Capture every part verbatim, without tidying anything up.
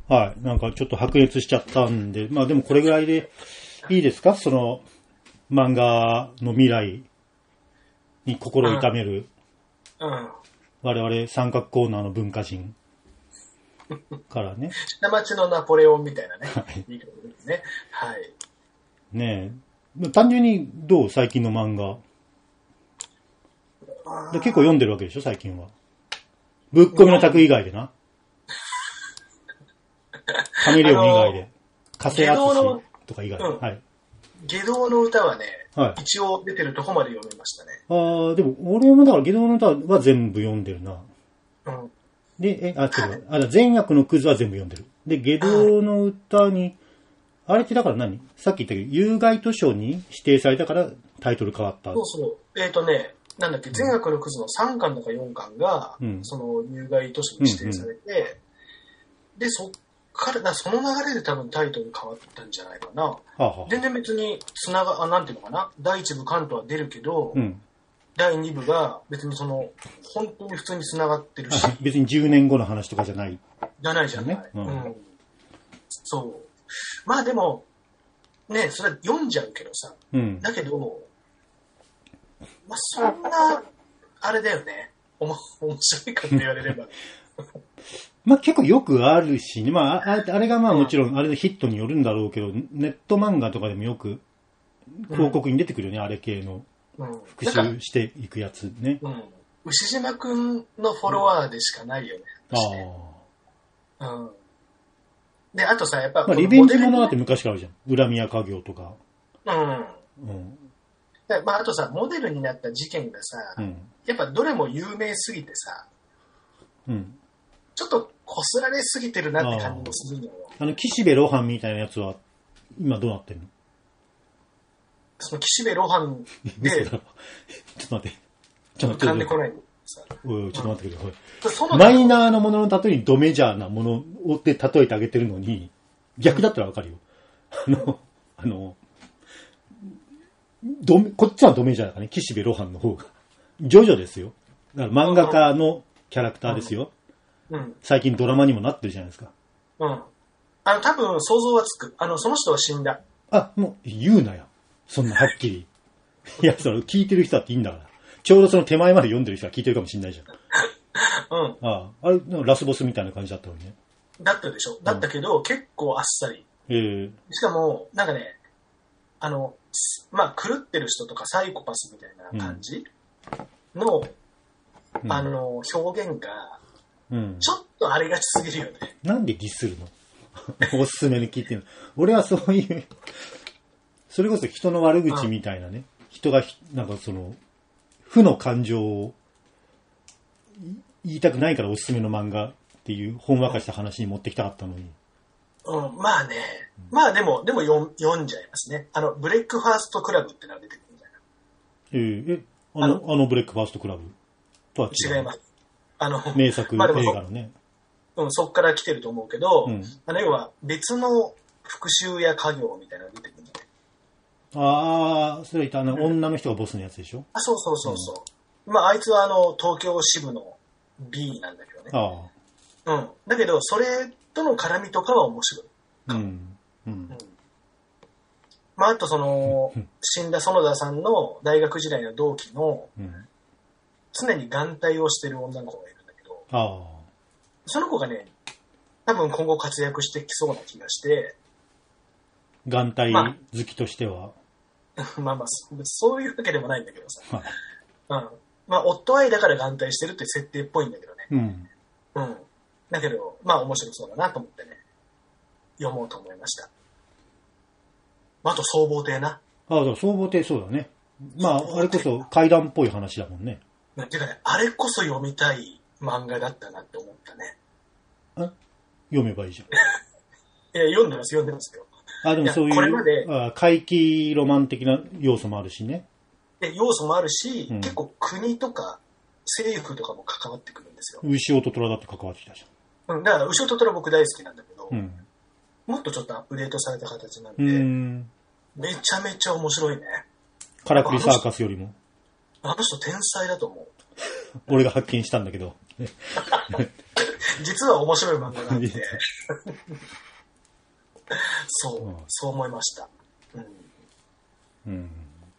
はい。なんかちょっと白熱しちゃったんで、まあでもこれぐらいでいいですか？その漫画の未来に心痛める、 うん。うん、 我々三角コーナーの文化人からね。 下町のナポレオンみたいなね。はい。いいことですね。はい。 ねえ。単純にどう？最近の漫画。で結構読んでるわけでしょ最近は。ぶっ込みの卓以外でな。カメレオン以外で。加瀬敦とか以外で。うん、はい。 下道の歌はね、はい、一応出てるとこまで読みましたね。 ああ、でも俺もだから下道の歌は全部読んでるな。 うん。 で、え、あ、違う。あ、善悪のクズは全部読んでる。で、下道の歌に、あれってだから何？さっき言ったけど、有害図書に指定されたからタイトル変わった。 そうそう。えっ、ー、とね、なんだっけ、善悪のクズのさんかんとかよんかんが、うん、その有害図書に指定されて、うんうん、で、そっから、その流れで多分タイトル変わったんじゃないかな。はあはあ、全然別につなが、あ、なんていうのかな。だいいち部関東は出るけど、うん、だいに部が別にその、本当に普通につながってるし。 別にじゅうねんごの話とかじゃない。 じゃないじゃない。うんうん、そう。まあでも、ね、それは読んじゃうけどさ。うん、だけど、まあそんな、あれだよね。おも、面白いかって言われれば。 まあ結構よくあるしね。まあ、あ、あれがまあもちろんあれのヒットによるんだろうけど、ネット漫画とかでもよく広告に出てくるよね、うん、あれ系の。復習していくやつね。 うん。牛島くんのフォロワーでしかないよね。うん、ああ。うん。で、あとさ、やっぱ、 まあ、リベンジものだって昔からあるじゃん。恨み屋家業とか。 うん。うん。でまあ、あとさ、モデルになった事件がさ、うん、やっぱどれも有名すぎてさ、うん。ちょっとこすられすぎてるなって感じもするのよ。 あの、岸辺露伴みたいなやつは、今どうなってんの？ その岸辺露伴で、 ちょっと待って。ちょっと待って。 噛んでこない。 おいちょっと待ってください。うん、マイナーなものの例えにドメジャーなものをで例えてあげてるのに、逆だったらわかるよ。あの、あの、ドこっちはドメジャーだからね、岸辺露伴の方が。ジョジョですよ。だから漫画家のキャラクターですよ。うん、最近ドラマにもなってるじゃないですか。 うん。あの、多分想像はつく。あの、その人は死んだ。 あ、もう言うなよ。そんなはっきり。いや、その聞いてる人だっていいんだから。ちょうどその手前まで読んでる人は聞いてるかもしれないじゃん。うん。ああ。あれ、ラスボスみたいな感じだったのにね。 だったでしょ。だったけど、うん、結構あっさり。えー、しかも、なんかね、あの、まあ、狂ってる人とかサイコパスみたいな感じの、うん、あの、表現が、うん、ちょっとありがちすぎるよね。 なんでディスるのおすすめに聞いてるの。俺はそういう、それこそ人の悪口みたいなね、うん、人が、なんかその、負の感情を言いたくないからおすすめの漫画っていうほんわかした話に持ってきたかったのに。 うん、まあね。まあでも、でも読読んじゃいますね。あの、ブレックファーストクラブってのが出てくるみたいな。 えー、え、あの、あのブレックファーストクラブとは違う。 違います。あの、 名作映画のね。 うん、そっから来てると思うけど、うん、あの、要は別の復讐や家業みたいなのが出てくるんだね。 ああ、それ言ったあの、うん、女の人がボスのやつでしょ？ あ、そうそうそうそう。うん、まあ、あいつはあの、東京支部の B なんだけどね。ああ。うん。だけど、それとの絡みとかは面白い。うん。うん。うん、まあ、あとその、死んだ園田さんの大学時代の同期の、うん、常に眼帯をしてる女の子がいるんだけど、ああ。その子がね、多分今後活躍してきそうな気がして、 眼帯好きとしては、 まあ、まあまあ、そういうわけでもないんだけどさ。はい、うん。まあ、夫愛だから眼帯してるって設定っぽいんだけどね。うん。うん。だけど、まあ面白そうだなと思ってね、読もうと思いました。あと、総合艇な。 ああ、だから総合艇そうだね。まあ、あれこそ怪談っぽい話だもんね。 てかね、あれこそ読みたい漫画だったなって思ったね。 あ、読めばいいじゃん。 いや、読んでます、読んでますよ。 あ、でもそういう、これまであ怪奇ロマン的な要素もあるしね。 で要素もあるし、うん、結構国とか政府とかも関わってくるんですよ。 牛尾と虎だって関わってきたじゃん。うん、だから牛尾と虎僕大好きなんだけど、うん、もっとちょっとアップデートされた形なんで、うんめちゃめちゃ面白いね。 カラクリサーカスよりも。 あの人天才だと思う。 俺が発見したんだけど。 実は面白い漫画があって。そう、そう思いました。うん。うん、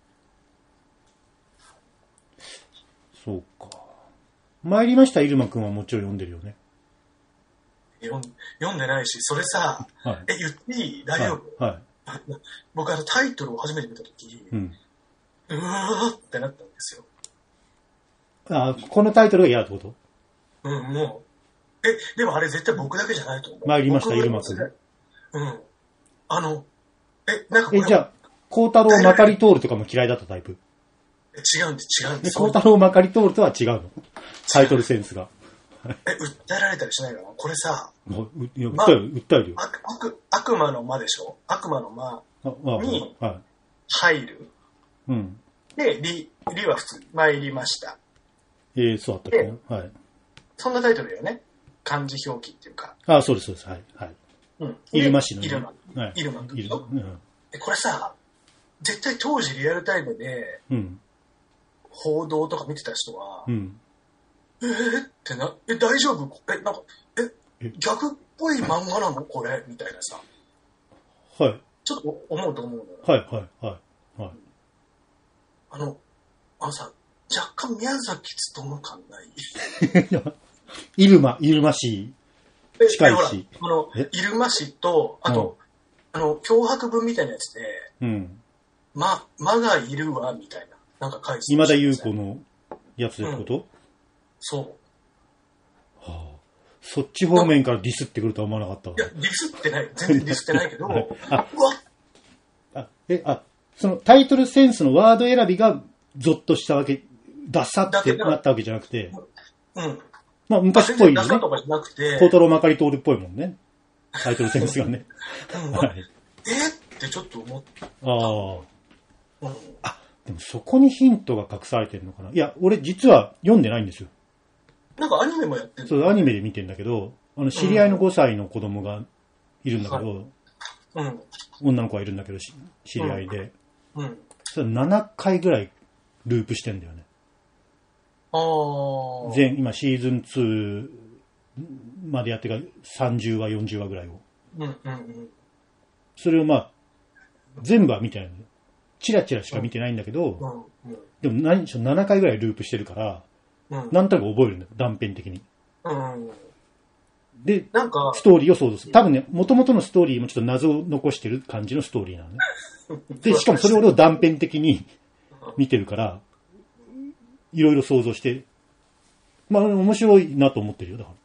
そうか。参りました入間くんはもちろん読んでるよね。 読ん、読んでないし、それさ、はい、え、言っていい？大丈夫？はい。はい、僕あのタイトルを初めて見たとき、うん、うわーってなったんですよ。 あ、このタイトルが嫌ってこと？ うん、もう。え、でもあれ絶対僕だけじゃないと思う。 参りました入間くん。 うん。あの、え、なんかこれ。 え、じゃあ、孝太郎まかり通るとかも嫌いだったタイプ？ 違うんです、違うんです。 孝太郎まかり通るとは違うの？タイトルセンスが。 え、訴えられたりしないかなこれさ。 もう、いや、訴える、訴えるよ。 悪、悪、悪魔の魔でしょ？悪魔の魔に入る。 うん。 で、り、りは普通、参りました。 ええー、そうだったっけね。はい。 そんなタイトルよね。漢字表記っていうか。 ああ、そうです、そうです。はい。はい。 うん。 入間市の、ね。 入間。はい。入間くんでしょ？うん。これさ、絶対当時リアルタイムで、うん。報道とか見てた人は、うん。えー、ってな、え、大丈夫？え、なんか、え、逆っぽい漫画なのこれみたいなさ。 はい。 ちょっと思うと思うのよ。 はい、はい、はい。はい。 あの、あのさ、若干宮崎勉感ない？ 入間、入間市。近いし。 あの、入間市と、あと、うん、あの、脅迫文みたいなやつで、うん。ま、まがいるわ、みたいな。なんか書いてた。 今田優子のやつってこと、うん、 そう。 はあ、そっち方面からディスってくるとは思わなかったわ。 いや、ディスってない。全然ディスってないけど、はい、あ、うわあ、え、あ、そのタイトルセンスのワード選びがゾッとしたわけ、ダサってなったわけじゃなくて、うん。まあ、昔っぽいよね。孝太郎まかり通るっぽいもんね。タイトルセンスがね。 うん、はい、えってちょっと思った。ああ、 うん。あ、でもそこにヒントが隠されてるのかな。いや、俺実は読んでないんですよ。 なんかアニメもやってる。 そう、アニメで見てんだけど、あの、知り合いのごさいの子供がいるんだけど、うん、女の子がいるんだけど、知り合いで。うん。うん、それななかいぐらいループしてんだよね。ああ。全、今シーズンツーまでやってからさんじゅうわ、よんじゅうわぐらいを。うんうんうん。それをまあ、全部は見てないのよ。チラチラしか見てないんだけど、うんうん、でも何しろななかいぐらいループしてるから、うん、なんとなく覚えるんだよ、断片的に。うん、で、なんかストーリーを想像する。多分ね、元々のストーリーもちょっと謎を残してる感じのストーリーなのね。で、しかもそれを俺を断片的に見てるから、いろいろ想像して、まあ面白いなと思ってるよ、だから。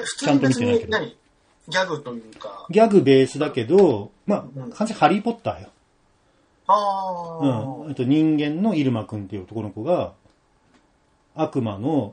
え、普通に別に何？ギャグというか。 ギャグベースだけど、まあ、うん、完全にハリーポッターよ。ああ。うん。あと人間の入間くんっていう男の子が、悪魔の、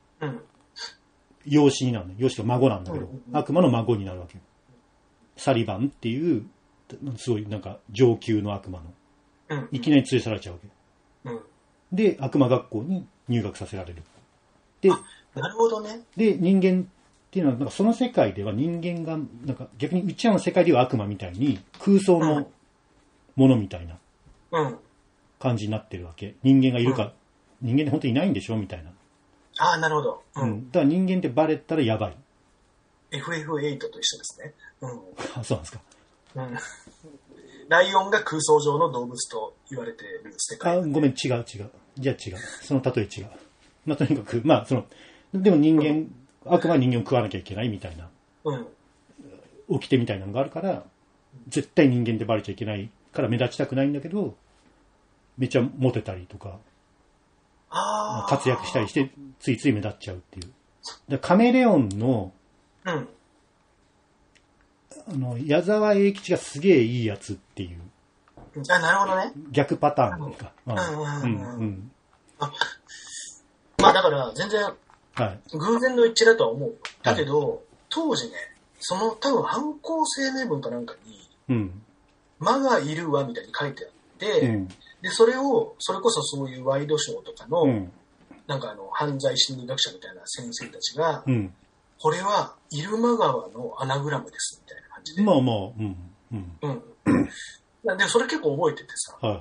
養子になるね。養子と孫なんだけど、うんうんうん、悪魔の孫になるわけよ。サリバンっていう、すごいなんか上級の悪魔の。うんうん、いきなり連れ去られちゃうわけ。うん、で、悪魔学校に入学させられる。で、 なるほどね。 で、人間っていうのは、なんかその世界では人間が、なんか逆にうちらの世界では悪魔みたいに空想のものみたいな感じになってるわけ。人間がいるか、うん、人間って本当にいないんでしょみたいな。 ああ、なるほど。 うん。うん、だから人間ってバレたらやばい。 エフエフエイト と一緒ですね。うん。 あ、そうなんですか。 うん。ライオンが空想上の動物と言われている世界。 あ、ごめん、違う違う。じゃあ違う。その例え違う。まあ、とにかく、まあ、その、でも人間、うん、悪魔は人間を食わなきゃいけないみたいな、うん。掟みたいなのがあるから、絶対人間でバレちゃいけないから目立ちたくないんだけど、めっちゃモテたりとか、あ活躍したりして、ついつい目立っちゃうっていう。だカメレオンの、うん。あの、矢沢永吉がすげえいいやつっていう。 あ、なるほどね。 逆パターンか。 うんうんうん。あ、まあだから全然、はい、偶然の一致だとは思う。だけど、はい、当時ね、その多分犯行声明文かなんかに、うん、魔がいるわみたいに書いてあって、うん、で、それを、それこそそういうワイドショーとかの、うん、なんかあの、犯罪心理学者みたいな先生たちが、うん、これは、入間川のアナグラムです、みたいな感じで。 まあまあ、うん。うん。 うん、で、それ結構覚えててさ、はいはい。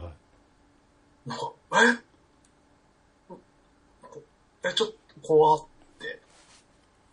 なんか、ええ、ちょっと怖って。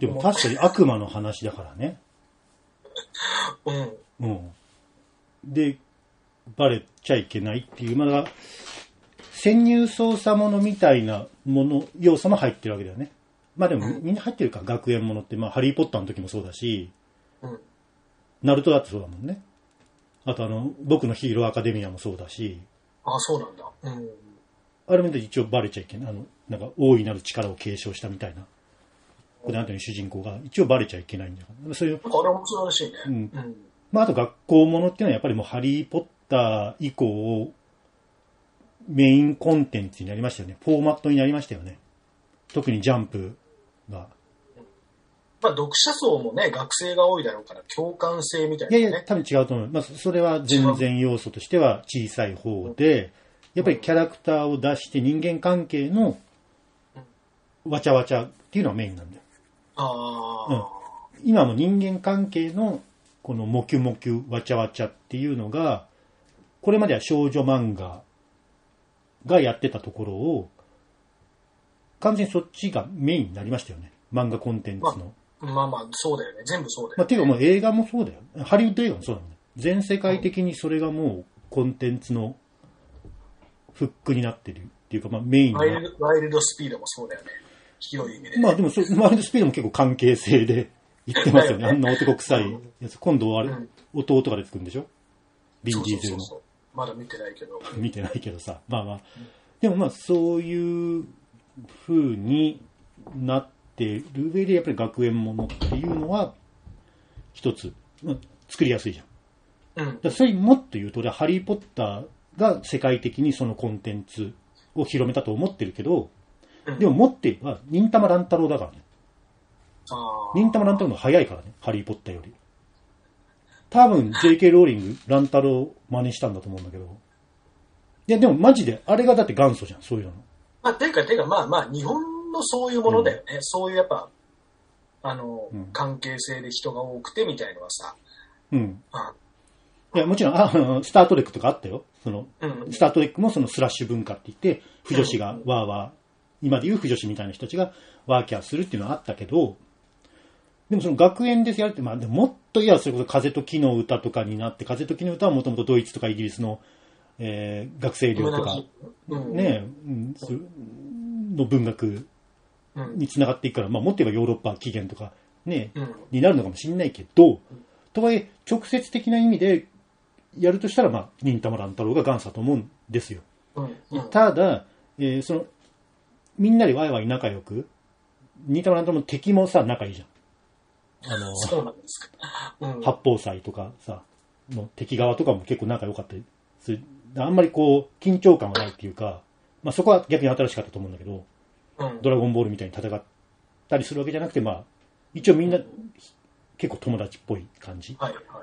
でも確かに悪魔の話だからね。 うん。 うん。で、バレちゃいけないっていう、まだ、潜入捜査ものみたいなもの、要素も入ってるわけだよね。まあでも、みんな入ってるか、学園ものって。まあ、ハリーポッターの時もそうだし、うん、ナルトだってそうだもんね。あとあの、僕のヒーローアカデミアもそうだし。 ああ、そうなんだ。うん。 あれも一応バレちゃいけない。あの、なんか、大いなる力を継承したみたいな。これあとに主人公が一応バレちゃいけないんだから。そういう。 あれ面白いらしいね。うん。うん、 まあ、あと学校ものっていうのはやっぱりもうハリーポッター以降、メインコンテンツになりましたよね。フォーマットになりましたよね。特にジャンプが。 まあ、読者層もね、学生が多いだろうから、共感性みたいな、ね。 いやいや、多分違うと思う。まあ、それは全然要素としては小さい方で、やっぱりキャラクターを出して人間関係のわちゃわちゃっていうのはメインなんだよ。 あうん、今も人間関係のこのモキュモキュわちゃわちゃっていうのが、これまでは少女漫画がやってたところを、完全にそっちがメインになりましたよね。漫画コンテンツの。 まあ、まあまあ、そうだよね。全部そうだよね。 まあ、ていうかもう映画もそうだよ。ハリウッド映画もそうだもんね。全世界的にそれがもうコンテンツのフックになってるっていうか、まあメインの。 ワイルド、ワイルドスピードもそうだよね。広い意味で。 まあでもそ、ワイルドスピードも結構関係性で言ってますよね。あんな男臭いやつ。今度あれ、うん、弟が出てくるんでしょビンディーゼルの。 そうそうそう。まだ見てないけど。 見てないけどさ。まあまあ。うん、でもまあそういう風になってる上で、やっぱり学園ものっていうのは、一つ、まあ、作りやすいじゃん。うん。だそれもっと言うと、俺はハリーポッターが世界的にそのコンテンツを広めたと思ってるけど、うん、でももっと言えば、忍たま乱太郎だからね。あ忍たま乱太郎の早いからね、ハリーポッターより。多分 ジェイケー ローリング、乱太郎真似したんだと思うんだけど。いや、でもマジで、あれがだって元祖じゃん、そういうの。 まあ、ていうか、ていうか、まあまあ、日本のそういうものだよね。うん、そういうやっぱ、あの、うん、関係性で人が多くてみたいのはさ。 うん。あいや、もちろん、あスタートレックとかあったよ。その、うんうん、スタートレックもそのスラッシュ文化って言って、腐女子がワーワー、今でいう腐女子みたいな人たちがワーキャーするっていうのはあったけど、でもその学園でやるって、まあ、でももっといや、それこそ風と木の歌とかになって、風と木の歌はもともとドイツとかイギリスの、えー、学生寮とか、ね、うん、の文学につながっていくから、まあ、もっと言えばヨーロッパ起源とか、ね、うん、になるのかもしれないけど、とはいえ、直接的な意味でやるとしたら、まあ、忍たま乱太郎が元祖だと思うんですよ。うんうん、ただ、えー、その、みんなでワイワイ仲良く、忍たま乱太郎の敵もさ、仲いいじゃん。あの、 そうなんですか。 うん、八方斎とかさ、の敵側とかも結構仲良かったりする。あんまりこう、緊張感はないっていうか、まあそこは逆に新しかったと思うんだけど、うん、ドラゴンボールみたいに戦ったりするわけじゃなくて、まあ、一応みんな、結構友達っぽい感じ。はいはい。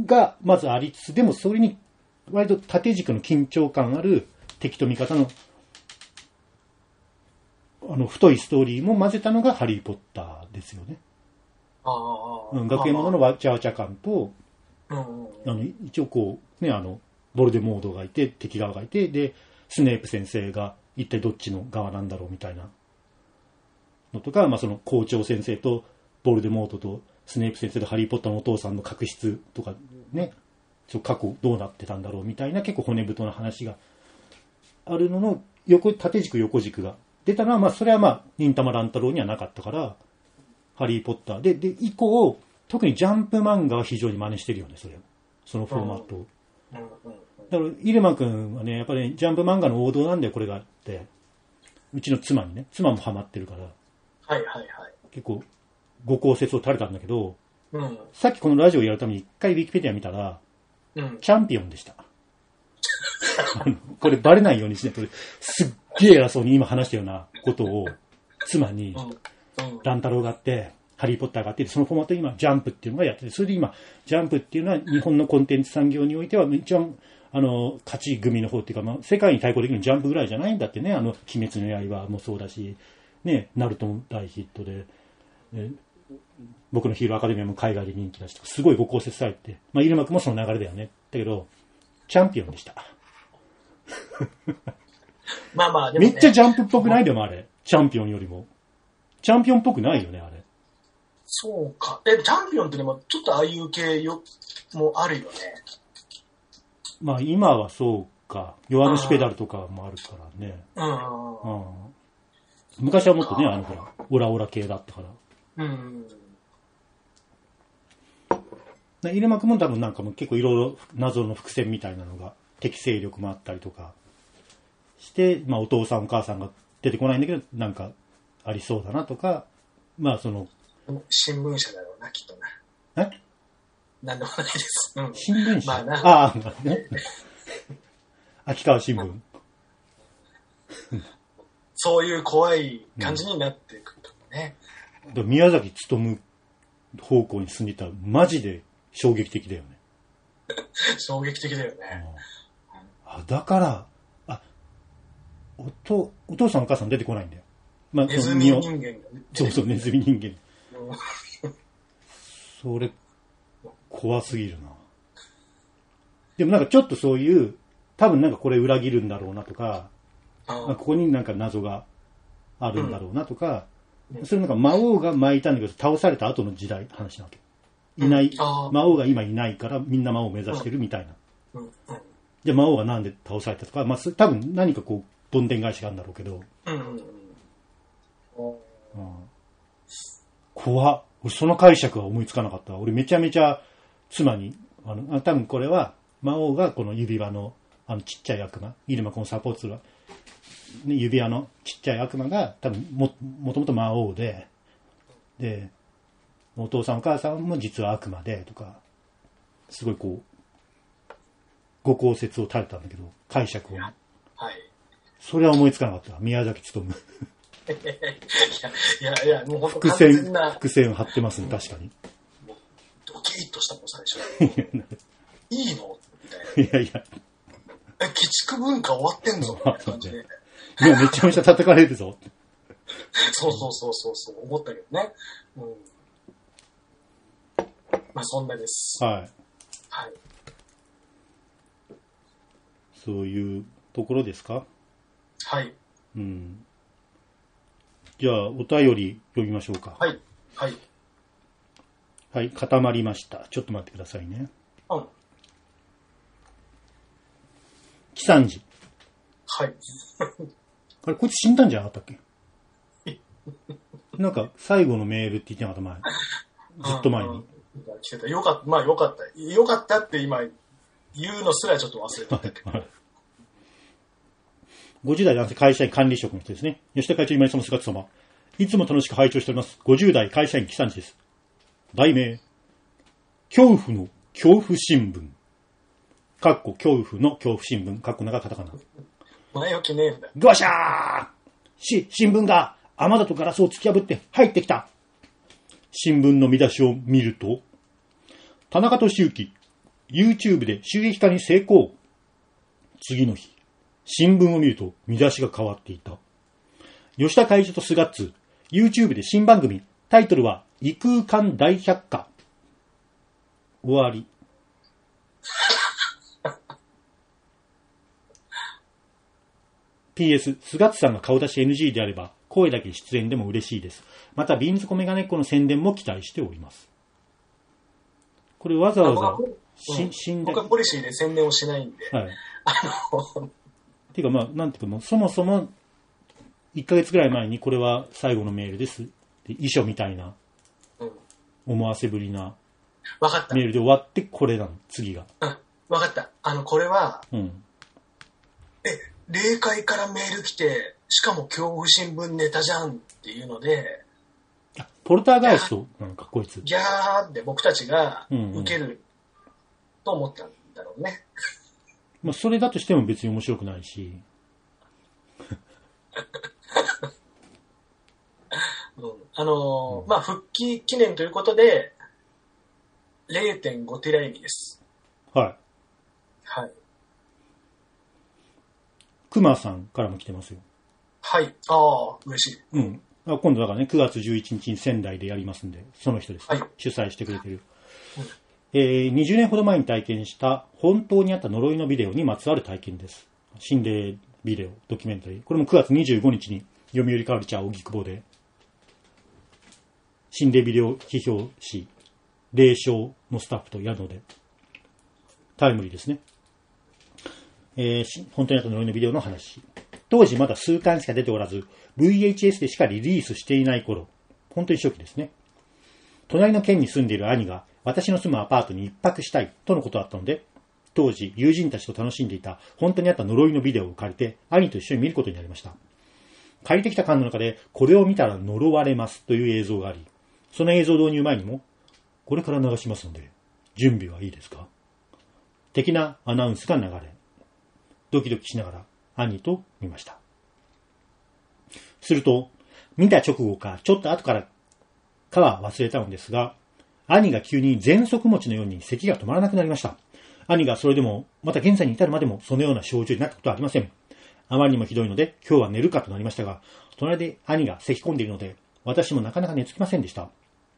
が、まずありつつ、でもそれに、割と縦軸の緊張感ある敵と味方の、あの、太いストーリーも混ぜたのがハリーポッターですよね。ああ、うん。学園もののわちゃわちゃ感と、うん、あの、一応こう、ね、あの、ボルデモードがいて、敵側がいて、で、スネープ先生が一体どっちの側なんだろうみたいなのとか、まあその校長先生とボルデモードとスネープ先生とハリーポッターのお父さんの確執とかね、ちょ過去どうなってたんだろうみたいな結構骨太な話があるのの横、縦軸横軸が出たのは、まあそれはまあ忍たま乱太郎にはなかったから、ハリーポッターで、で、以降、特にジャンプ漫画は非常に真似してるよね、それを。そのフォーマットを。だから、入間くんはね、やっぱり、ね、ジャンプ漫画の王道なんだよ、これがあって。うちの妻にね、妻もハマってるから。 はいはいはい。 結構、ご考説を垂れたんだけど、 うん、 さっきこのラジオをやるために一回ウィキペディア見たら、うん、チャンピオンでした。これバレないようにしないと、すっげえ偉そうに今話したようなことを、妻に、乱太郎があって、ハリーポッターがあって、そのフォーマット今、ジャンプっていうのがやってて、それで今、ジャンプっていうのは日本のコンテンツ産業においては一番、あの、勝ち組の方っていうか、まあ、世界に対抗できるジャンプぐらいじゃないんだってね、あの、鬼滅の刃もそうだし、ね、ナルトも大ヒットで、ね、僕のヒーローアカデミアも海外で人気だし、すごいご考説されて、まあ、入間くんもその流れだよね。だけど、チャンピオンでした。 まあまあ、でも、ね、 めっちゃジャンプっぽくないでもあれ。チャンピオンよりも。 チャンピオンっぽくないよね、あれ。 そうか。え、チャンピオンってでも、ちょっとああいう系よもあるよね。 まあ今はそうか。弱虫ペダルとかもあるからね。 うん。 うん、昔はもっとね、あのほら、オラオラ系だったから。 うん。 入間くんも多分なんかも結構いろいろ謎の伏線みたいなのが、適正力もあったりとかして、まあお父さんお母さんが出てこないんだけど、なんかありそうだなとか、まあその、 新聞社だろうな、きっとな。 えなんでもないです。うん、 新聞社、 まあな。 ああ、ね。秋川新聞。 そういう怖い感じになっていくとね。 うん、宮崎勉方向に進んでいたらマジで衝撃的だよね。 衝撃的だよね。 あ、だから、あ、おと、お父さんお母さん出てこないんだよ。まあ、 ネズミ人間が、ね。 そうそう、ネズミ人間。それ、怖すぎるな。でもなんかちょっとそういう、多分なんかこれ裏切るんだろうなとか、ここになんか謎があるんだろうなとか、うん、それなんか魔王が巻いたんだけど倒された後の時代話なわけ。いない、うん、魔王が今いないからみんな魔王を目指してるみたいな。うんうん、じゃあ魔王がなんで倒されたとか、まあ多分何かこう、どんでん返しがあるんだろうけど。うんうんうん、怖っ。俺その解釈は思いつかなかった。俺めちゃめちゃ妻に、あの、多分これは魔王がこの指輪のあのちっちゃい悪魔、入間このサポートする指輪のちっちゃい悪魔が多分も、もともと魔王で、で、お父さんお母さんも実は悪魔でとか、すごいこう、ご考説を垂れたんだけど、解釈を。はい。それは思いつかなかった。宮崎努。 いやいや、もう本当伏線、伏線を張ってますね、確かに。 もうドキッとしたもん、最初。いいのみたいな。いやいや。え、鬼畜文化終わってんぞみたいな感じで。もうめちゃめちゃ叩かれるぞ。 そうそうそうそうそう、思ったけどね。うん、まあそんなです。 はい。 はい。 そういうところですか？ はい。 うん。じゃあ、お便り読みましょうか。 はい。はい。 はい、固まりました。ちょっと待ってくださいね。 うん。 喜三治。 はい。 あれ、こいつ死んだんじゃなかったっけ？なんか、最後のメールって言ってなかった前。ずっと前に。 来てた。よかった。まあよかった。よかったって今言うのすらちょっと忘れてたけど。 ごじゅう代男性会社員管理職の人ですね。吉田会長今井様姿様。いつも楽しく拝聴しております。ごじゅう代会社員喜三治です。題名。恐怖の恐怖新聞。かっこ恐怖の恐怖新聞。かっこ長カタカナ。 前置きねえんだ。 ぐわしゃーし、新聞が雨戸とガラスを突き破って入ってきた。新聞の見出しを見ると、田中俊之、YouTube で収益化に成功。次の日、新聞を見ると見出しが変わっていた。吉田会長とスガッツ、YouTube で新番組、タイトルは異空間大百科。終わり。ピーエス、スガッツさんが顔出し エヌジー であれば、声だけ出演でも嬉しいです。また、ビーンズコメガネっ子の宣伝も期待しております。これわざわざ、 し、死んだ。僕はポリシーで宣伝をしないんで。はい。 あの、ていうかまあ、なんていうかもう、そもそも、いっかげつぐらい前にこれは最後のメールです。で遺書みたいな、うん、思わせぶりな、 わかった。 メールで終わって、これなの、次が。 うん、わかった。あの、これは、 うん。 え、霊界からメール来て、しかも恐怖新聞ネタじゃんっていうので、 ポルターガイストなのか、こいつ。 ギャーって僕たちが受けると思ったんだろうね。 うんうん、まあ、それだとしても別に面白くないし。 うん、あのーうん、まあ、復帰記念ということで、れいてんご テライミです。 はい。 はい。 クマさんからも来てますよ。 はい。ああ、嬉しい。 うん。今度だからね、くがつじゅういちにちに仙台でやりますんで、その人ですね。はい、主催してくれてる。うん、えー、にじゅうねんほど前に体験した本当にあった呪いのビデオにまつわる体験です。心霊ビデオ、ドキュメンタリー。これもくがつにじゅうごにちに読売カルチャー荻窪で心霊ビデオ批評誌、霊障のスタッフとやるので、タイムリーですね。えー、本当にあった呪いのビデオの話。当時まだ数巻しか出ておらず、ブイエイチエス でしかリリースしていない頃、本当に初期ですね。隣の県に住んでいる兄が私の住むアパートに一泊したいとのことだったので、当時友人たちと楽しんでいた本当にあった呪いのビデオを借りて兄と一緒に見ることになりました。借りてきた巻の中でこれを見たら呪われますという映像があり、その映像導入前にもこれから流しますので準備はいいですか的なアナウンスが流れ、ドキドキしながら兄と見ました。すると見た直後かちょっと後からかは忘れたのですが、兄が急に喘息持ちのように咳が止まらなくなりました。兄がそれでもまた現在に至るまでもそのような症状になったことはありません。あまりにもひどいので今日は寝るかとなりましたが、隣で兄が咳き込んでいるので私もなかなか寝つきませんでした。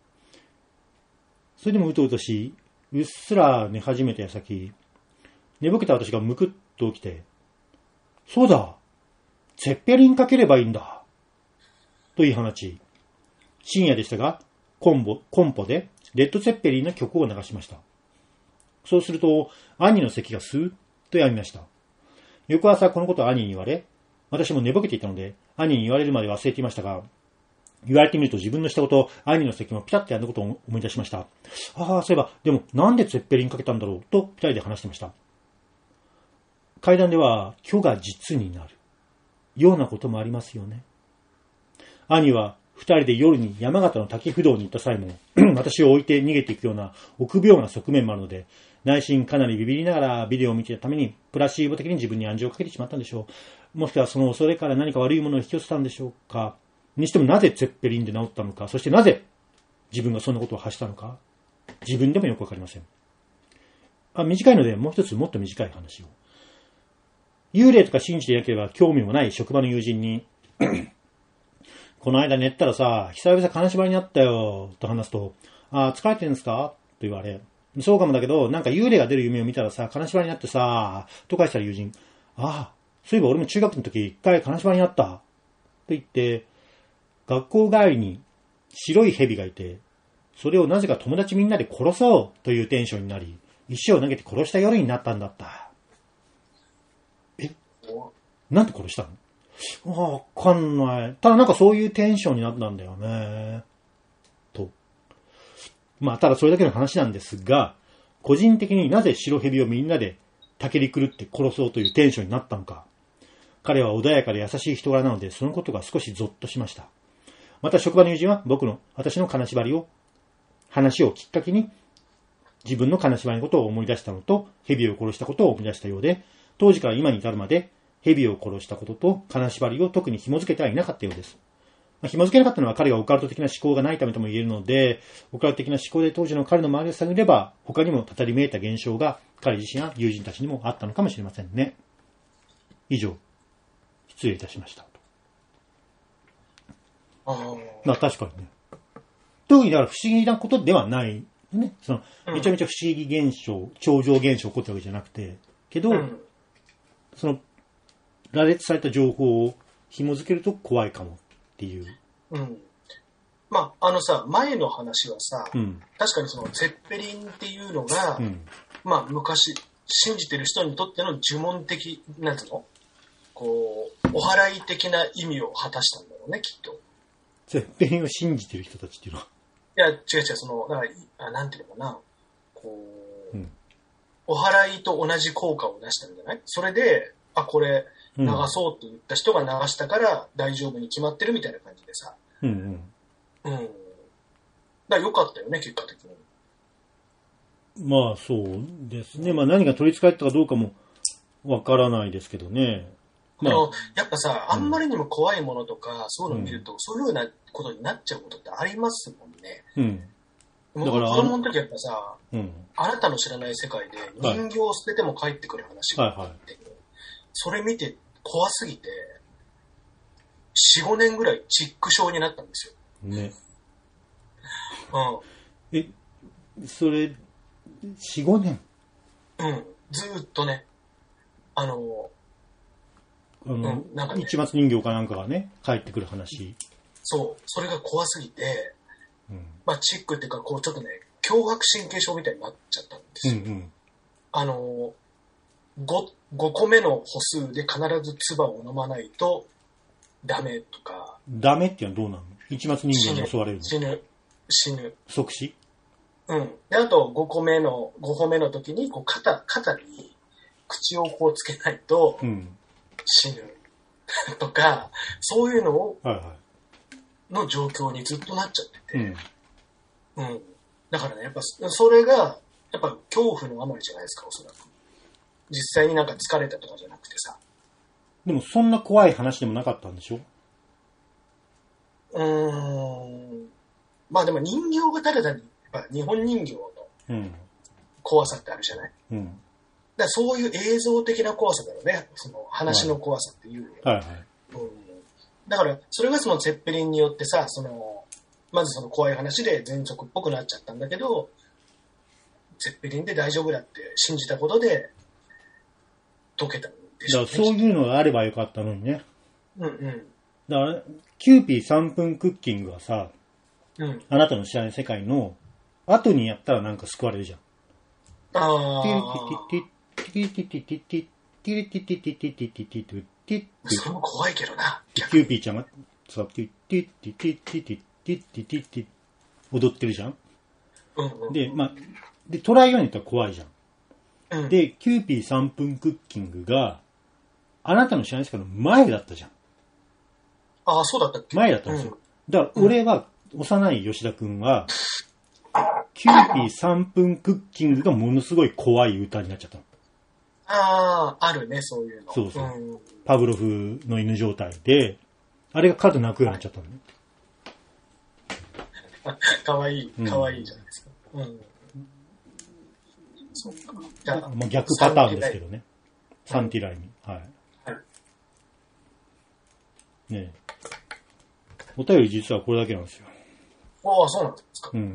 それでもうとうとし、うっすら寝始めた矢先、寝ぼけた私がむくっと起きて、そうだ、ツェッペリンかければいいんだと言い放ち、深夜でしたがコンボ、コンポでレッド・ツェッペリンの曲を流しました。そうすると兄の咳がスーッとやみました。翌朝このことを兄に言われ、私も寝ぼけていたので兄に言われるまで忘れていましたが、言われてみると自分のしたこと、兄の咳もピタッとやんだことを思い出しました。ああ、そういえば、でもなんでツェッペリンかけたんだろうと二人で話してました。階段では虚が実になるようなこともありますよね。兄は二人で夜に山形の滝不動に行った際も私を置いて逃げていくような臆病な側面もあるので、内心かなりビビりながらビデオを見ていたためにプラシーボ的に自分に暗示をかけてしまったんでしょう。もしくはその恐れから何か悪いものを引き寄せたんでしょうか。にしてもなぜツェッペリンで治ったのか、そしてなぜ自分がそんなことを発したのか、自分でもよくわかりません。あ、短いのでもう一つもっと短い話を。幽霊とか信じていなければ興味もない職場の友人にこの間寝ったらさ、久々金縛りにあったよと話すと、あ、疲れてるんですかと言われ、そうかもだけどなんか幽霊が出る夢を見たらさ、金縛りになってさと返したら友人、ああ、そういえば俺も中学の時一回金縛りにあったと言って、学校帰りに白い蛇がいて、それをなぜか友達みんなで殺そうというテンションになり、石を投げて殺した夜になったんだった。え、なんで殺したの？わかんない。ただなんかそういうテンションになったんだよね。と。まあただそれだけの話なんですが、個人的になぜ白蛇をみんなでたけり狂って殺そうというテンションになったのか。彼は穏やかで優しい人柄なので、そのことが少しゾッとしました。また職場の友人は僕の、私の金縛りを、話をきっかけに自分の金縛りのことを思い出したのと、蛇を殺したことを思い出したようで、当時から今に至るまで、蛇を殺したことと金縛りを特に紐付けてはいなかったようです。まあ、紐付けなかったのは彼がオカルト的な思考がないためとも言えるので、オカルト的な思考で当時の彼の周りを探れば、他にもたたりめいた現象が彼自身や友人たちにもあったのかもしれませんね。以上、失礼いたしました。あまあ確かにね。特にだから不思議なことではないね。そのめちゃめちゃ不思議現象、超常現象起こったわけじゃなくて、けど、うん、その羅列された情報を紐付けると怖いかもっていう。 うん。まああのさ、前の話はさ、うん、確かにそのゼッペリンっていうのが、うん、まあ昔信じてる人にとっての呪文的なんつうの、こうお祓い的な意味を果たしたんだろうね、きっと。 ゼッペリンを信じてる人たちっていうのは。 いや、違う違う、その、だから、あ、なんていうのかな、こう、うん、お祓いと同じ効果を出したんじゃない？それで、あ、これ流そうって言った人が流したから大丈夫に決まってるみたいな感じでさ。うんうん。うん。だから良かったよね、結果的に。 まあそうですね。まあ何が取り憑かれたかどうかもわからないですけどね。 まあ、あのやっぱさ、あんまりにも怖いものとか、うん、そういうのを見ると、そういうふうなことになっちゃうことってありますもんね。うん。だから子供の時やっぱさ、うん、あなたの知らない世界で人形を捨てても帰ってくる話があって、はいはいはい、それ見て怖すぎて、よん、ごねんぐらいチック症になったんですよ。ね。 うん。え、それ、よん、ごねん？ うん。ずーっとね、あの、 あの、うん、なんかね、市松人形かなんかがね、帰ってくる話。 そう、それが怖すぎて、 うん、 まあ、チックっていうか、こう、ちょっとね、強迫神経症みたいになっちゃったんですよ。うんうん、あの、5、ごこめの歩数で必ず唾を飲まないとダメとか。 ダメっていうのはどうなの？市松人間に襲われるの？ 死ぬ。死ぬ。 即死？ うん。で、あとごこめの、ご歩目の時に、こう、肩、肩に口をこうつけないと死ぬ。うん、とか、そういうのを、はいはい、の状況にずっとなっちゃってて。うん。うん。だからね、やっぱ、それが、やっぱ恐怖のあまりじゃないですか、おそらく。実際になんか疲れたとかじゃなくてさ。 でもそんな怖い話でもなかったんでしょ？ うーん。まあでも人形がただ単に、やっぱ日本人形の怖さってあるじゃない？うん。だからそういう映像的な怖さだよね。その話の怖さっていう。はいはい。うん。だからそれがそのゼッペリンによってさ、その、まずその怖い話で全族っぽくなっちゃったんだけど、ゼッペリンで大丈夫だって信じたことで、解けたんでしょうね。 だからそういうのがあればよかったのにね。 うんうん。 だから、キューピーさんぷんクッキングはさ、うん、あなたの知らない世界の後にやったらなんか救われるじゃん。ああ。ティリティティティティティティティティティティティティティティティティそれも怖いけどな。 キューピーちゃんが、さ、ティティティティティティティティティティ踊ってるじゃん。うんうん、で、まあ、で、トライアンやったら怖いじゃん。うん、で、キューピーさんぷんクッキングが、あなたの知らない世界の前だったじゃん。 ああ、そうだったっけ？ 前だったんですよ。うん、だから、俺は、幼い吉田くんは、キューピーさんぷんクッキングがものすごい怖い歌になっちゃったの。 ああ、あるね、そういうの。 そうそう。うん、パブロフの犬状態で、あれがカード泣くようになっちゃったのね。 かわいい、かわいいじゃないですか。うん。うん、 そうか。じゃあ、まあ、逆パターンですけどね。サンティライミ。はい。はい。ねえ。お便り実はこれだけなんですよ。 ああ、そうなんですか。うん。うん、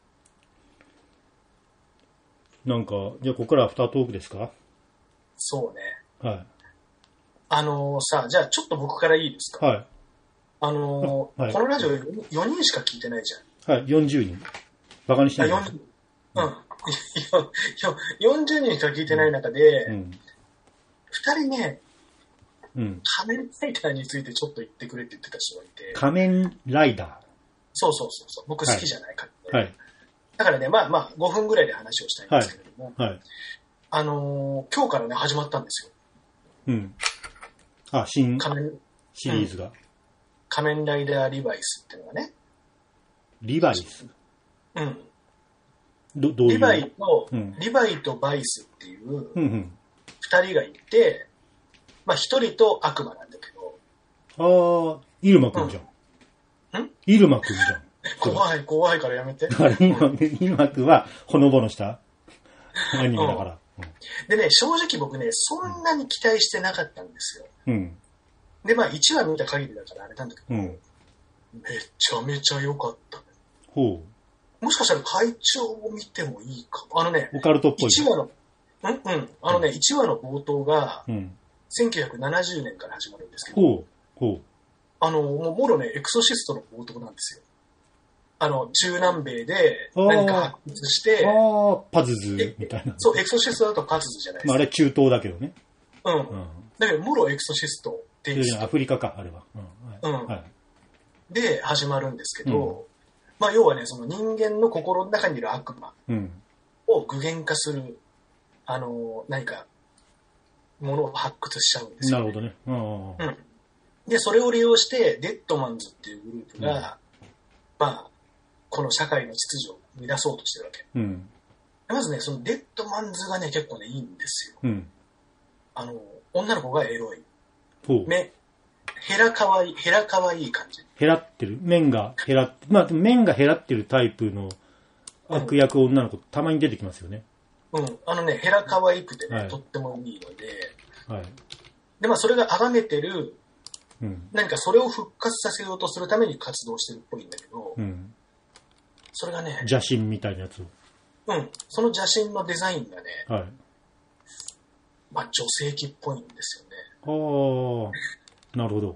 なんか、じゃあここからアフタートークですか？ そうね。はい。あのー、さ、じゃあちょっと僕からいいですか？はい。あのーはい、このラジオよにんしか聞いてないじゃん。はい、よんじゅうにん。バカにしてない。 よんじゅう、うん。よんじゅうにんしか聞いてない中で、うん、ふたりね、うん、仮面ライダーについてちょっと言ってくれって言ってた人がいて。 仮面ライダー？ そうそうそうそう。僕好きじゃないかって、はい。だからね、まあまあごふんぐらいで話をしたいんですけれども、はいはい、あのー、今日からね、始まったんですよ。 うん。あ、新シリーズが、うん。 仮面ライダーリバイスっていうのがね。 リバイス？ うん。 ど、どういう？ リバイと、うん、リバイとバイスっていう二人がいて、まあ一人と悪魔なんだけど。ああ、イルマくんじゃん。うん、んイルマくんじゃん。 怖い、怖いからやめて。 あれ、イルマくんはほのぼのしたアニメだから、 うんうん。でね、正直僕ね、そんなに期待してなかったんですよ。うん。で、まあいちわ見た限りだからあれなんだけど、うん、めちゃめちゃ良かった。ほう。もしかしたら会長を見てもいいか。あのね、 オカルトっぽい。 いちわの、うんうん。あのね、いちわの冒頭が、せんきゅうひゃくななじゅうねんから始まるんですけど、ほう。ほう。あの、もうもろね、エクソシストの冒頭なんですよ。あの、中南米で何か発掘して、 ああ、パズズみたいな。 そう、エクソシストだとパズズじゃないですか。 まあ、あれ中東だけどね。 うん。うん、だけど、もろエクソシストっていう。 アフリカか、あれは。 うん。はい、うんはい、で、始まるんですけど、うん、まあ、要はね、その人間の心の中にいる悪魔を具現化する、あの、何か、ものを発掘しちゃうんですよ、ね。 なるほどね。うん。 で、それを利用して、デッドマンズっていうグループが、うん、まあ、この社会の秩序を乱そうとしてるわけ。うん、まずね、そのデッドマンズがね、結構ね、いいんですよ。うん、あの、女の子がエロい。目、ヘラかわいい、ヘラかわいい感じ。 ヘラってる面がヘラ、まあ、面がヘラってるタイプの悪役女の子、うん、たまに出てきますよね。 うん。あのね、ヘラかわいくてね、はい、とってもいいので、はい。で、まあ、それが崇めてる、うん、何かそれを復活させようとするために活動してるっぽいんだけど、うん、それがね、 邪神みたいなやつを。 うん。その邪神のデザインがね、はい。まあ、女性器っぽいんですよね。 ああ、なるほど。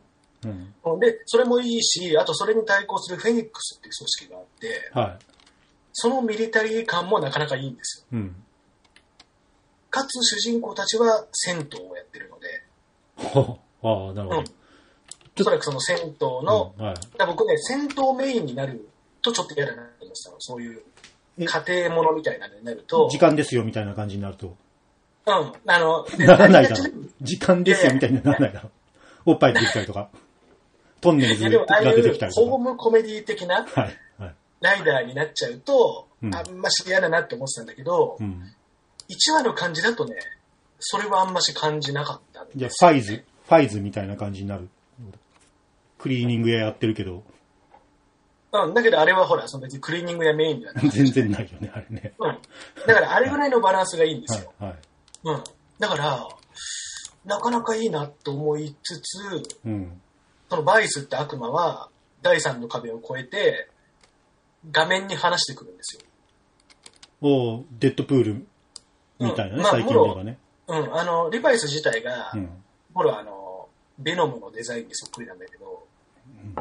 うん、で、それもいいし、あとそれに対抗するフェニックスっていう組織があって、はい、そのミリタリー感もなかなかいいんですよ。うん、かつ主人公たちは銭湯をやってるので。 ああ、なるほど。うん、 おそらくその銭湯の、うんはい、僕ね、銭湯メインになるとちょっと嫌だなと思ってたの。そういう家庭ものみたいなのになると。 時間ですよみたいな感じになると。 うん、あの、 ならないだろ。時間ですよみたいにならないだろ。おっぱい出てきたりとか。トンネルズが出てきたりとか。 ホームコメディ的なライダーになっちゃうと、はいはい、あんまし嫌だなって思ってたんだけど、うん、いちわの感じだとね、それはあんまし感じなかったんです、ね。 じゃあ、ファイズ、ファイズみたいな感じになる。クリーニング屋やってるけど。 うん、だけどあれはほら、その別にクリーニング屋メインではない。 全然ないよね、あれね。 うん。だからあれぐらいのバランスがいいんですよ。はい。はい、うん。だから、なかなかいいなと思いつつ、うん、そのバイスって悪魔は第三の壁を越えて画面に話してくるんですよ。 おー、デッドプールみたいなね、うん、最近ではね。 うん、あの、リバイス自体が、うん、ほら、あの、ベノムのデザインにそっくりなんだけど。 うん、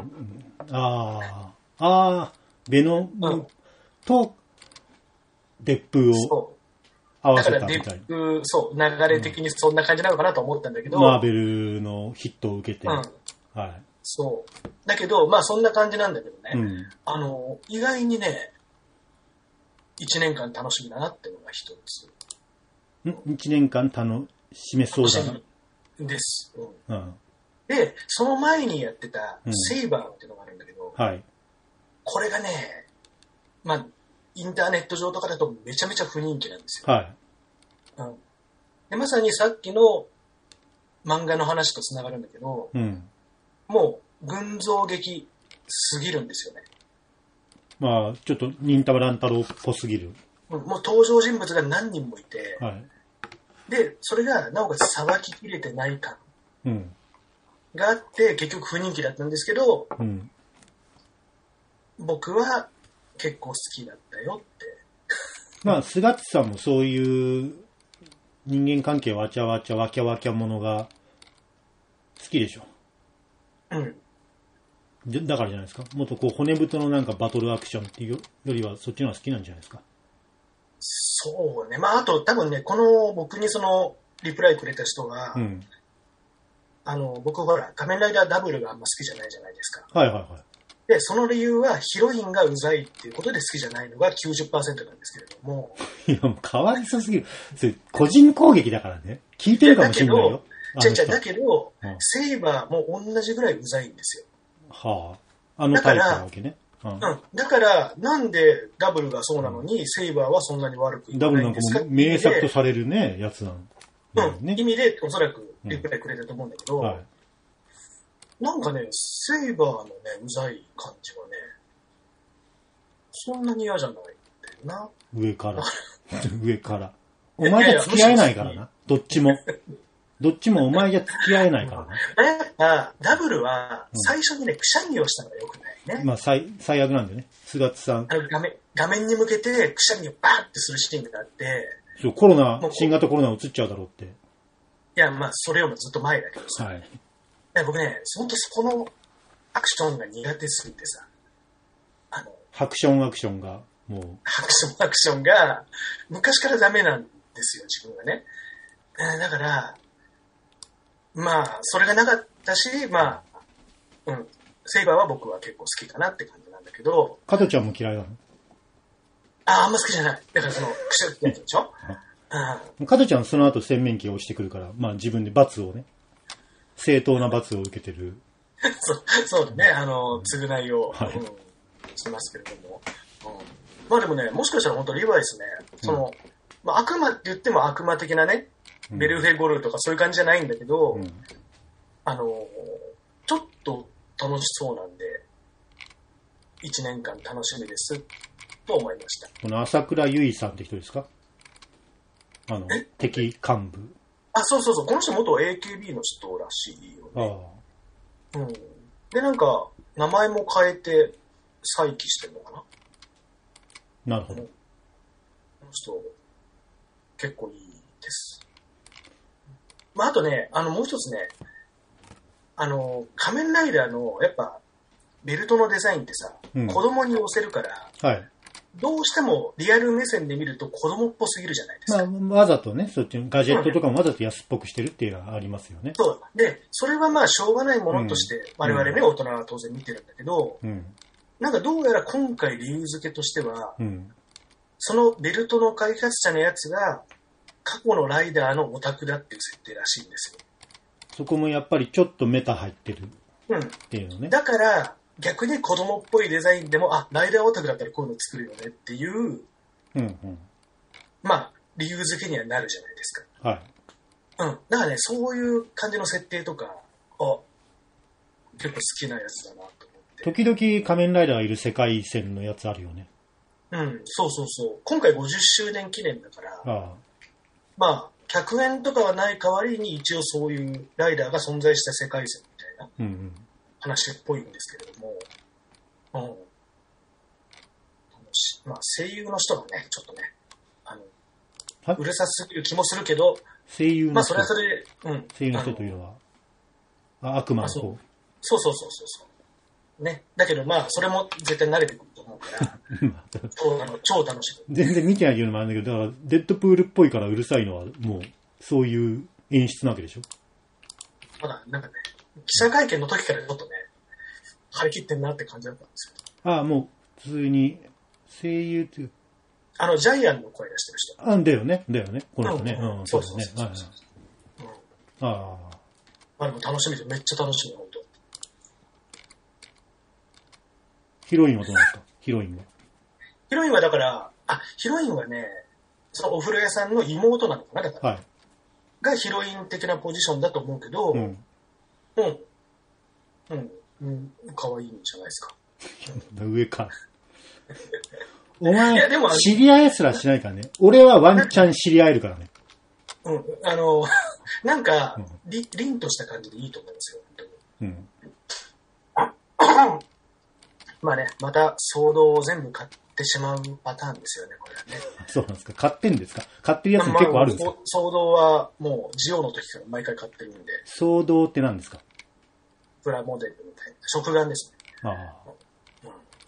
ああ、ああ、ベノムとデップを合わせたみたいな。 だからデップ、そう、流れ的にそんな感じなのかなと思ったんだけど。 マーベルのヒットを受けて。うん、はい。 そう。だけど、まあそんな感じなんだけどね。うん、あの、意外にね、一年間楽しみだなっていうのが一つ。 ん一年間楽しめそうだな。 です、うんうん。で、その前にやってたセイバーっていうのがあるんだけど、うんはい、これがね、まあ、インターネット上とかだとめちゃめちゃ不人気なんですよ。はいうん、でまさにさっきの漫画の話とつながるんだけど、うん、もう群像劇すぎるんですよね。 まあ、ちょっと忍たま乱太郎っぽすぎる。 もう登場人物が何人もいて、はい、で、それがなおかつさばききれてない感があって、結局不人気だったんですけど、うん、僕は結構好きだったよって。 まあ、菅地さんもそういう人間関係わちゃわちゃわきゃわきゃものが好きでしょ。うん。だからじゃないですか。もっとこう骨太のなんかバトルアクションっていうよりはそっちの方が好きなんじゃないですか。 そうね。まああと多分ね、この僕にそのリプライくれた人が、うん、あの僕ほら仮面ライダーダブルがあんま好きじゃないじゃないですか。はいはいはい。でその理由はヒロインがうざいっていうことで好きじゃないのが きゅうじゅっパーセント なんですけれども。 いやもうかわいそうすぎる。それ個人攻撃だからね。聞いてるかもしれないよ。 違う違うだけど、うん、セイバーも同じぐらいうざいんですよ。 はあ、あのタイプなわけね。 うん、だからなんでダブルがそうなのに、うん、セイバーはそんなに悪くいかないんですか。 ダブルなんかも名作とされるねやつなの、うんね、意味でおそらくリプライくれたと思うんだけど、うんはい、なんかねセイバーのねうざい感じはねそんなに嫌じゃないんだよな。 上から上からお前じゃ付き合えないからな。どっちもどっちもお前じゃ付き合えないからな。 やっぱダブルは最初にね、くしゃみをしたのが良くないね。 まあ最最悪なんでね。菅津さん。 あの画面画面に向けてくしゃみをバーってするシーンがあって。 そうコロナ新型コロナ移っちゃうだろうって。いやまあそれよりもずっと前だけどさ。はい。僕ね本当そこのアクションが苦手すぎてさ。 あのハクションアクションがもう。 ハクションアクションが昔からダメなんですよ自分がね。だから。まあ、それがなかったし、まあ、うん、セイバーは僕は結構好きかなって感じなんだけど。 加トちゃんも嫌いなの？ ああ、あんま好きじゃない。だからその、くしゃってやつでしょうん。加トちゃんその後洗面器が落ちてくるから、まあ自分で罰をね、正当な罰を受けてる。 そう、そうだね、あの、償いを、はいうん、しますけれども、うん。まあでもね、もしかしたら本当リバイスね、その、うん、まあ悪魔って言っても悪魔的なね、ベルフェゴルとかそういう感じじゃないんだけど、うん、あのちょっと楽しそうなんでいちねんかん楽しみですと思いました。 この朝倉優衣さんって人ですか？あの敵幹部。 あ、そうそうそう、この人元 エーケービー の人らしいよね。あ、うん、でなんか名前も変えて再起してるのかな。なるほど。 この人結構いいです。まあ、あとね、あの、もう一つね、 あの、仮面ライダーの、やっぱ、ベルトのデザインってさ、うん、子供に押せるから、はい、どうしてもリアル目線で見ると子供っぽすぎるじゃないですか。 まあ、わざとね、そういうガジェットとかもわざと安っぽくしてるっていうのはありますよね。 そう。で、それはまあ、しょうがないものとして、我々ね、うん、大人は当然見てるんだけど、うん、なんかどうやら今回理由付けとしては、うん、そのベルトの開発者のやつが、過去のライダーのオタクだっていう設定らしいんですよ。 そこもやっぱりちょっとメタ入ってるっていうのね。 うん、だから、逆に子供っぽいデザインでも、あ、ライダーオタクだったらこういうの作るよねっていう、うんうん、まあ、理由付けにはなるじゃないですか。はい。うん。だからね、そういう感じの設定とか、あ、結構好きなやつだなと思って。 時々仮面ライダーがいる世界線のやつあるよね。 うん、そうそうそう。今回ごじゅっしゅうねん記念だから、ああまあ、客演とかはない代わりに一応そういうライダーが存在した世界線みたいな。うんうん話っぽいんですけれども、うん、まあ、声優の人がね、ちょっとね、あのうるさすぎる気もするけど、 声優の人、 まあ、それはそれで、うん、 声優の人というのは、あ悪魔の方、そうそうそうそうそう、ね、だけど、まあ、それも絶対慣れてくると思うから、超, あの超楽しい。 全然見てないいうのもあるんだけど、だからデッドプールっぽいからうるさいのは、もうそういう演出なわけでしょ。 まだなんかね。記者会見の時からちょっとね、張り切ってんなって感じだったんですよ。ああ、もう、普通に、声優っていう。 あの、ジャイアンの声出してる人。 あ、だよね、だよね、この人ね。 うん、うん、そうそうそうそう。はいはい、 うん、ああ。 あ、でも楽しみで、めっちゃ楽しみ、本当。 ヒロインはどうなんですか、ヒロインは。 ヒロインはだから、あ、ヒロインはね、そのお風呂屋さんの妹なのかな、だから。はい。がヒロイン的なポジションだと思うけど、うん。うん。うん。うん。可愛いんじゃないですか。 上か。お前、知り合いすらしないからね。俺はワンチャン知り合えるからね。 うん。あの、なんか、うん、り、凛とした感じでいいと思いますよ、本当に。うん。まあね、また騒動を全部買ってしまうパターンですよね、これはね。 そうなんですか。買ってんですか。買ってるやつも結構あるんですか。まあ、 騒動はもう、ジオの時から毎回買ってるんで。 騒動って何ですか。 プラモデルみたいな。食玩ですね。ああ。うん。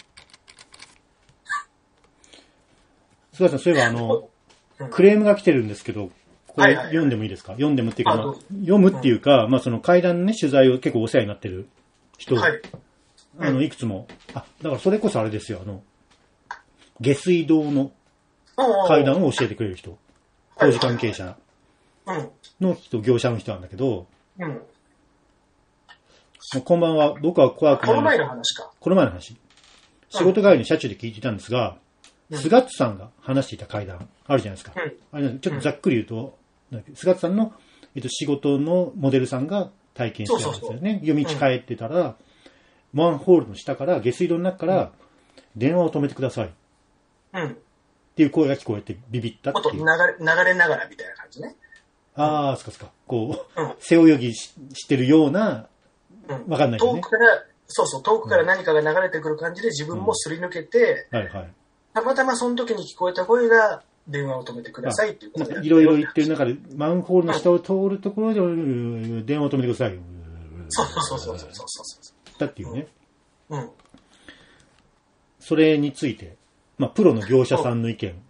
菅さん、そういえばあの、うん、クレームが来てるんですけど、これ読んでもいいですか、はいはいはい、読んでもっていうか、まあ、読むっていうか、うん、まあその階段のね、取材を結構お世話になってる人、はい、あの、いくつも、あ、だからそれこそあれですよ、あの、下水道の階段を教えてくれる人、工事関係者の人、業者の人なんだけど、うん、もうこんばんは、僕は怖くない。 この前の話か。 この前の話。仕事帰りの車中で聞いてたんですが、うん、菅津さんが話していた階段あるじゃないですか。うん、あれちょっとざっくり言うと、うん、菅津さんの、えっと、仕事のモデルさんが体験してたんですよね。そうそうそう、夜道帰ってたら、うん、マンホールの下から、下水道の中から、電話を止めてください。うん。っていう声が聞こえてビビったっていう。 もっと流れ、流れながらみたいな感じね。 ああ、そっかそっか。こう、うん、背泳ぎ し, してるような、わ、うん、かんないよね。 遠くから、そうそう、遠くから何かが流れてくる感じで自分もすり抜けて、うん、はいはい。たまたまその時に聞こえた声が、電話を止めてくださいっていうことで。 いろいろ言ってる中で、マンホールの下を通るところで、電話を止めてください。 そうそうそうそうそうそう。 だっていうね。うん。うん、それについて、まあ、プロの業者さんの意見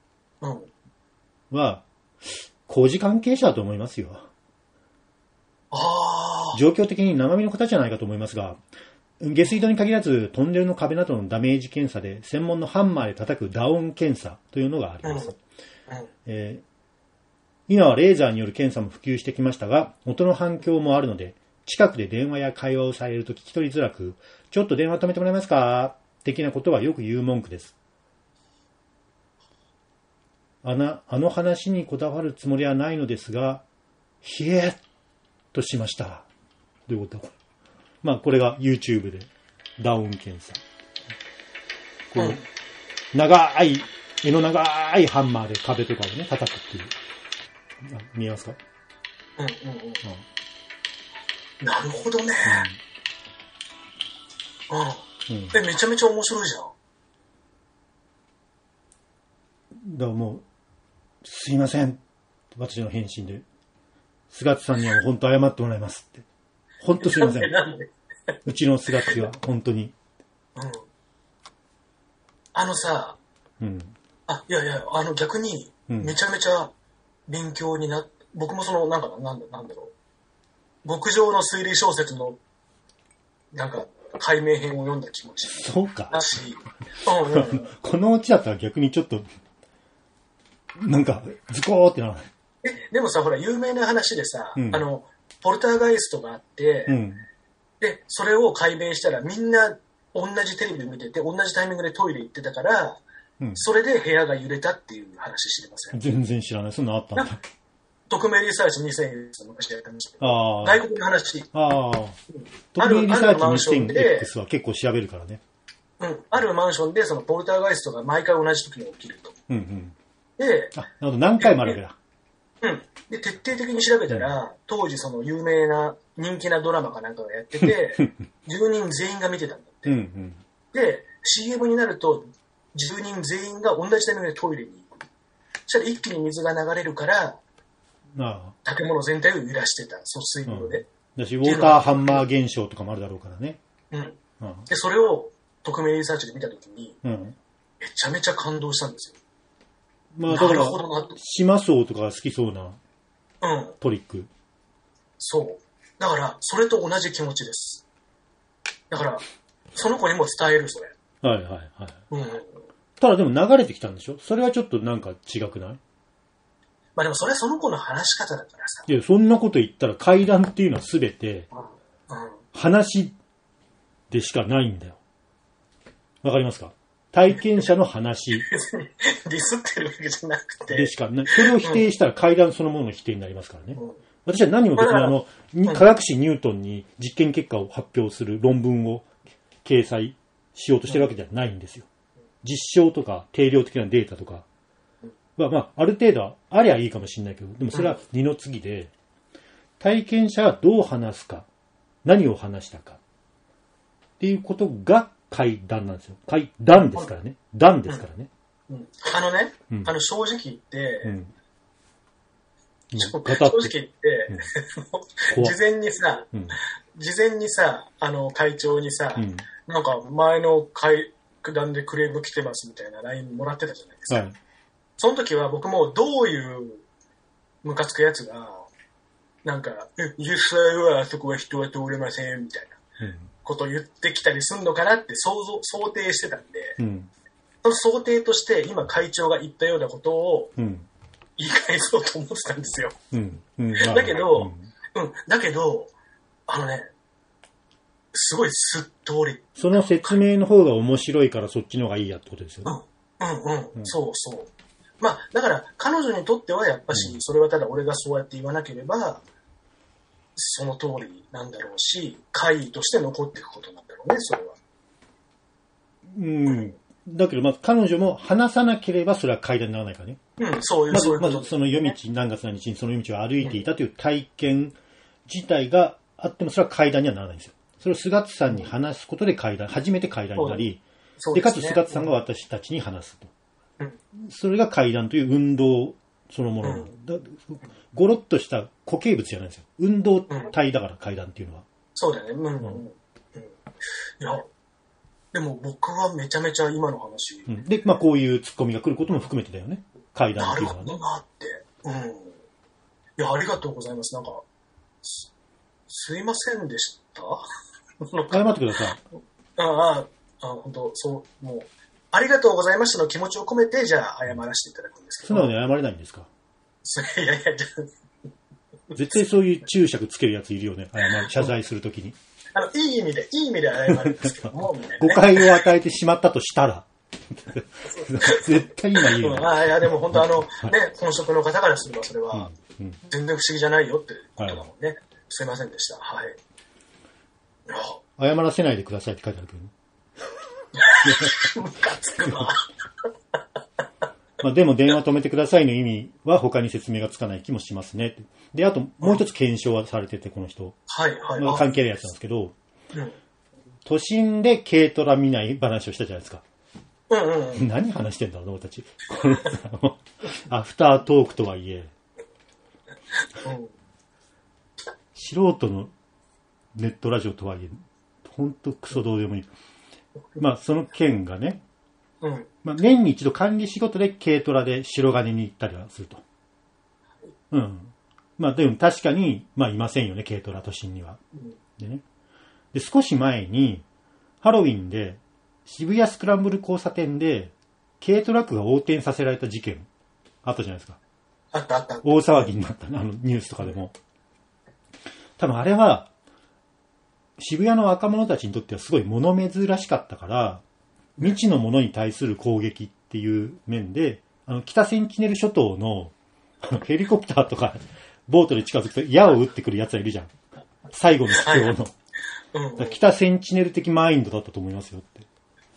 は、工事関係者だと思いますよ。あ状況的に生身の方じゃないかと思いますが、下水道に限らずトンネルの壁などのダメージ検査で専門のハンマーで叩くダウン検査というのがあります。うんうんえー、今はレーザーによる検査も普及してきましたが、音の反響もあるので、近くで電話や会話をされると聞き取りづらく、ちょっと電話止めてもらえますか的なことはよく言う文句です。あの、あの話にこだわるつもりはないのですが、ひえっとしました。どういうこと？まあ、これが YouTube でダウン検査。こう、うん、長い、柄の長いハンマーで壁とかをね、叩くっていう。見えますか？うんうんうん。 うん、なるほどね。うん。うん。え、めちゃめちゃ面白いじゃん。 だからもう、すいません。私の返信で。菅津さんには本当謝ってもらいますって。 ほんとすいません。なんでうちのすがっちは、ほんとに。 うん。あのさ、うん。あ、いやいや、あの逆に、めちゃめちゃ勉強になっ、うん、僕もその、なんか、なんだ、なんだろう。極上の推理小説の、なんか、解明編を読んだ気持ち。 そうか。 だし、 うんうんうん、このうちだったら逆にちょっと、なんか、ズコーってならない。 え、でもさ、ほら、有名な話でさ、うん、あの、ポルターガイストがあって、うん、で、それを解明したらみんな同じテレビで見てて、同じタイミングでトイレ行ってたから、うん、それで部屋が揺れたっていう話知りません？ 全然知らない。そんなのあったんだ。 匿名リサーチにせんえん昔やったんですけど、あ外国の話。 ああ。匿名リサーチにせんエックスは結構調べるからね。 うん。あるマンションでそのポルターガイストが毎回同じ時に起きると。うんうん。で、 あ、なるほど。何回もあるわけだ。 うん。で、徹底的に調べたら、うん、当時その有名な人気なドラマかなんかがやってて、じゅうにん全員が見てたんだって。うんうん、で、シーエム になると、じゅうにん全員が同じタイミングでトイレに行く。そしたら一気に水が流れるから、ああ建物全体を揺らしてた、疎水風呂で、うん。 だし、ウォーターハンマー現象とかもあるだろうからね。 うん。うん、で、それを匿名リサーチで見たときに、うん、めちゃめちゃ感動したんですよ。 まあ、だから、島荘とか好きそうなトリック、うん。 そう。だから、それと同じ気持ちです。だから、その子にも伝える、それ。 はいはいはい。うん。ただでも流れてきたんでしょ？それはちょっとなんか違くない？ まあでもそれはその子の話し方だからさ。 いや、そんなこと言ったら怪談っていうのはすべて、話でしかないんだよ。わかりますか？体験者の話。 別にディスってるわけじゃなくて。 でしかない。それを否定したら怪談そのものの否定になりますからね。うん、私は何も別にあの、科学史ニュートンに実験結果を発表する論文を掲載しようとしてるわけじゃないんですよ。実証とか定量的なデータとか。まあ、まあ、ある程度ありゃいいかもしれないけど、でもそれは二の次で、体験者がどう話すか、何を話したか、っていうことが怪談なんですよ。怪談ですからね。談ですからね。 うんうん、あのね、うん、あの正直言って、うん、正直言って、うん、事前にさ、うん、事前にさ、あの会長にさ、うん、なんか前の怪談でクレーム来てますみたいな ライン もらってたじゃないですか。はい、その時は僕もどういうムカつくやつが、なんか、実際はあそこは人は通れませんみたいなことを言ってきたりするのかなって想像、想定してたんで、うん、その想定として今会長が言ったようなことを言い返そうと思ってたんですよ。うんうん、だけど、うん、うん、だけど、あのね、すごいすっとり。 その説明の方が面白いからそっちの方がいいやってことですよね。 うん、うん、うん、うん、そうそう。まあ、だから彼女にとってはやっぱし、それはただ俺がそうやって言わなければ、その通りなんだろうし、怪異として残っていくことなんだろうね、それは。 うん。だけど、まず彼女も話さなければそれは怪談にならないからね。 うん、そういう、 まず、 そういうこと、まずその夜道、何月何日にその夜道を歩いていたという体験自体があっても、それは怪談にはならないんですよ。それを菅津さんに話すことで怪談、初めて怪談になり、で、かつ菅津さんが私たちに話すと。それが怪談という運動そのもの、うん、だゴロッとした固形物じゃないんですよ。運動体だから怪談っていうのは。 そうだよね。うんうんうん、いや、でも僕はめちゃめちゃ今の話。 うん、で、まあこういうツッコミが来ることも含めてだよね。怪談っていうのはね。 なるほどなって。うん。いや、ありがとうございます。なんか、す、すいませんでした。 謝ってください。 ああ、あ、本当そう、もう。ありがとうございましたの気持ちを込めて、じゃあ謝らせていただくんですけど。 素直に謝れないんですか？ いやいや、 絶対そういう注釈つけるやついるよね。謝る、謝罪するときに。 あの、いい意味で、いい意味で謝るんですけども、ね、 誤解を与えてしまったとしたら。絶対今言うよ、ね。 うん、あいや、でも本当あの、はい、ね、本職の方からすればそれは、うんうん、全然不思議じゃないよってことだもんね。はい、すいませんでした。はい。 謝らせないでくださいって書いてあるけどね。 ムカつくわ。 まあでも電話止めてくださいの意味は他に説明がつかない気もしますね。で、あともう一つ検証はされてて、この人。 はいはい。 まあ、関係ないやつなんですけど、うん、都心で軽トラ見ない話をしたじゃないですか。 うんうんうん、 何話してんだろう、俺たち。アフタートークとはいえ、うん、素人のネットラジオとはいえ、ほんとクソどうでもいい。まあ、その件がね、うん。まあ、年に一度管理仕事で軽トラで白金に行ったりはすると。うん。まあ、でも確かに、まあ、いませんよね、軽トラ都心には。うん、でね。で、少し前に、ハロウィンで、渋谷スクランブル交差点で、軽トラックが横転させられた事件、あったじゃないですか。 あったあった。 大騒ぎになったね、あのニュースとかでも。多分あれは、渋谷の若者たちにとってはすごい物珍しかったから、未知のものに対する攻撃っていう面で、あの北センチネル諸島のヘリコプターとかボートで近づくと矢を撃ってくる奴らいるじゃん。最後の秘境の。うんうん、北センチネル的マインドだったと思いますよって。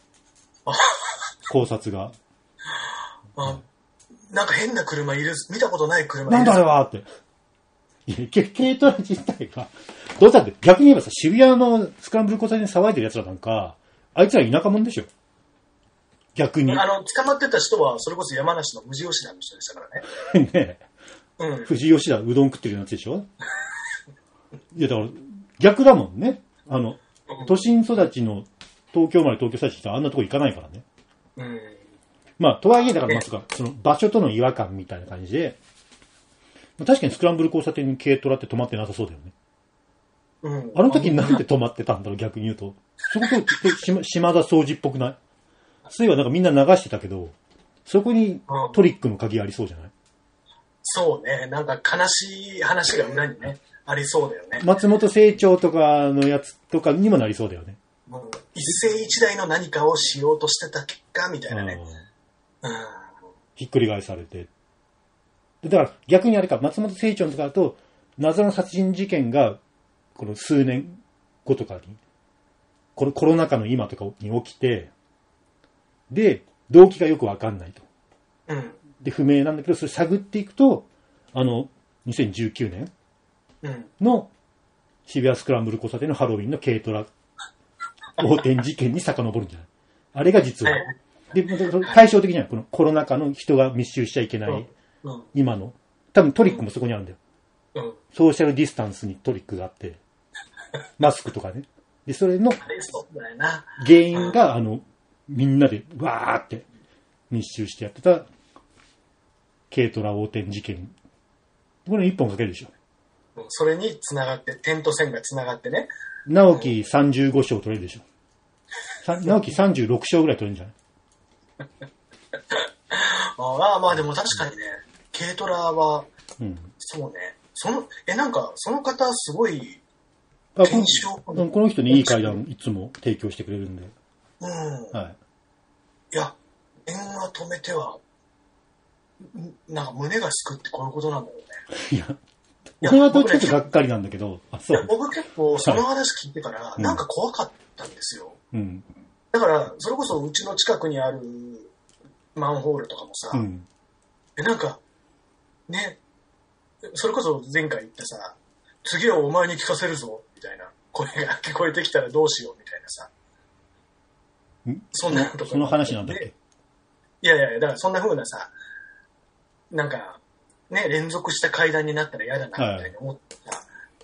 考察が。 あ、なんか変な車いる、見たことない車いる。 なんだあれはって。いや、軽トラ自体が、どうだって逆に言えばさ、渋谷のスクランブル交差点で騒いでる奴らなんか、あいつら田舎者でしょ。逆に。 あの、捕まってた人は、それこそ山梨の富士吉田の人でしたからね。 ねえ。うん。富士吉田、うどん食ってるやつでしょいや、だから、逆だもんね。あの、都心育ちの東京まで東京育ちってあんなとこ行かないからね。うん。まあ、とはいえ、だから、まさか、その場所との違和感みたいな感じで、確かにスクランブル交差点に軽トラって止まってなさそうだよね。うん。あの時なんで止まってたんだろう、逆に言うと。そこと、島田掃除っぽくない？そういえばなんかみんな流してたけど、そこにトリックの鍵ありそうじゃない？うん、 そうね。なんか悲しい話が裏にね、ありそうだよね。 松本清張とかのやつとかにもなりそうだよね。 うん、一世一代の何かをしようとしてた結果みたいなね。 うん、ひっくり返されて。だから逆にあれか、松本清張とかだと、謎の殺人事件が、この数年後とかに、このコロナ禍の今とかに起きて、で、動機がよくわかんないと。うん。で、不明なんだけど、それ探っていくと、あの、にせんじゅうきゅうねんの渋谷スクランブル交差点のハロウィンの軽トラ横転事件に遡るんじゃない？あれが実は。で、対照的にはこのコロナ禍の人が密集しちゃいけない、今の、多分トリックもそこにあるんだよ。うん、ソーシャルディスタンスにトリックがあって、マスクとかね。で、それの原因が、あの、みんなでわーって密集してやってた軽トラ横転事件。これ一本かけるでしょ。 それに繋がって、点と線が繋がってね。 直樹さんじゅうご賞取れるでしょ。直樹さんじゅうろく賞ぐらい取れるんじゃないああ、まあでも確かにね、軽トラは、うん、そうね。その、え、なんか、その方すごい、 あこの、この人にいい階段いつも提供してくれるんで。うん。 はい。いや、電話止めては、なんか胸がすくってこういうことなんだろうね。 いや、これはちょっとがっかりなんだけど、 あ、そう。いや、僕結構その話聞いてから、はい、なんか怖かったんですよ。うん。だから、それこそうちの近くにあるマンホールとかもさ、うん、え、なんか、ね、それこそ前回言ったさ、次はお前に聞かせるぞ、みたいな声が聞こえてきたらどうしよう、みたいなさ。 そんなとか。その話なんだっけ？ いやいや、だからそんな風なさ、なんか、ね、連続した階段になったら嫌だな、みたいに思ってた、はい、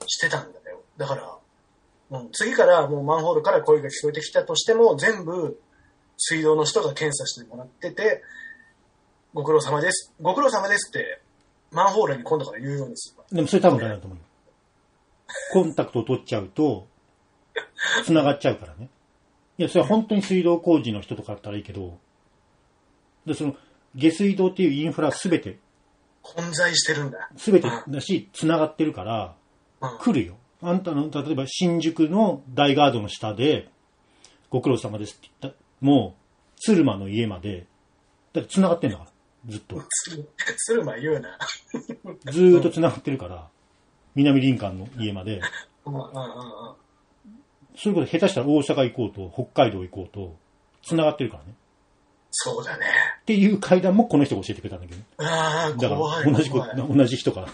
してたんだよ。だから、うん、次からもうマンホールから声が聞こえてきたとしても、全部、水道の人が検査してもらってて、ご苦労様です。ご苦労様ですって、マンホールに今度から言うようにする。 でもそれ多分ダメだと思う。コンタクトを取っちゃうと、繋がっちゃうからね。いや、それは本当に水道工事の人とかだったらいいけど、で、その、下水道っていうインフラすべて、 混在してるんだ。 すべてだし、繋がってるから、うん、来るよ。あんたの、例えば新宿の大ガードの下で、ご苦労様ですって言った、もう、鶴間の家まで、だって繋がってんだから、ずっと。 鶴間言うな。 ずーっと繋がってるから、南林間の家まで。うんうんうんうん、そういうこと下手したら大阪行こうと、北海道行こうと、繋がってるからね。 そうだね。 っていう階段もこの人が教えてくれたんだけど。 ああ、 だから同じこと、同じ人から。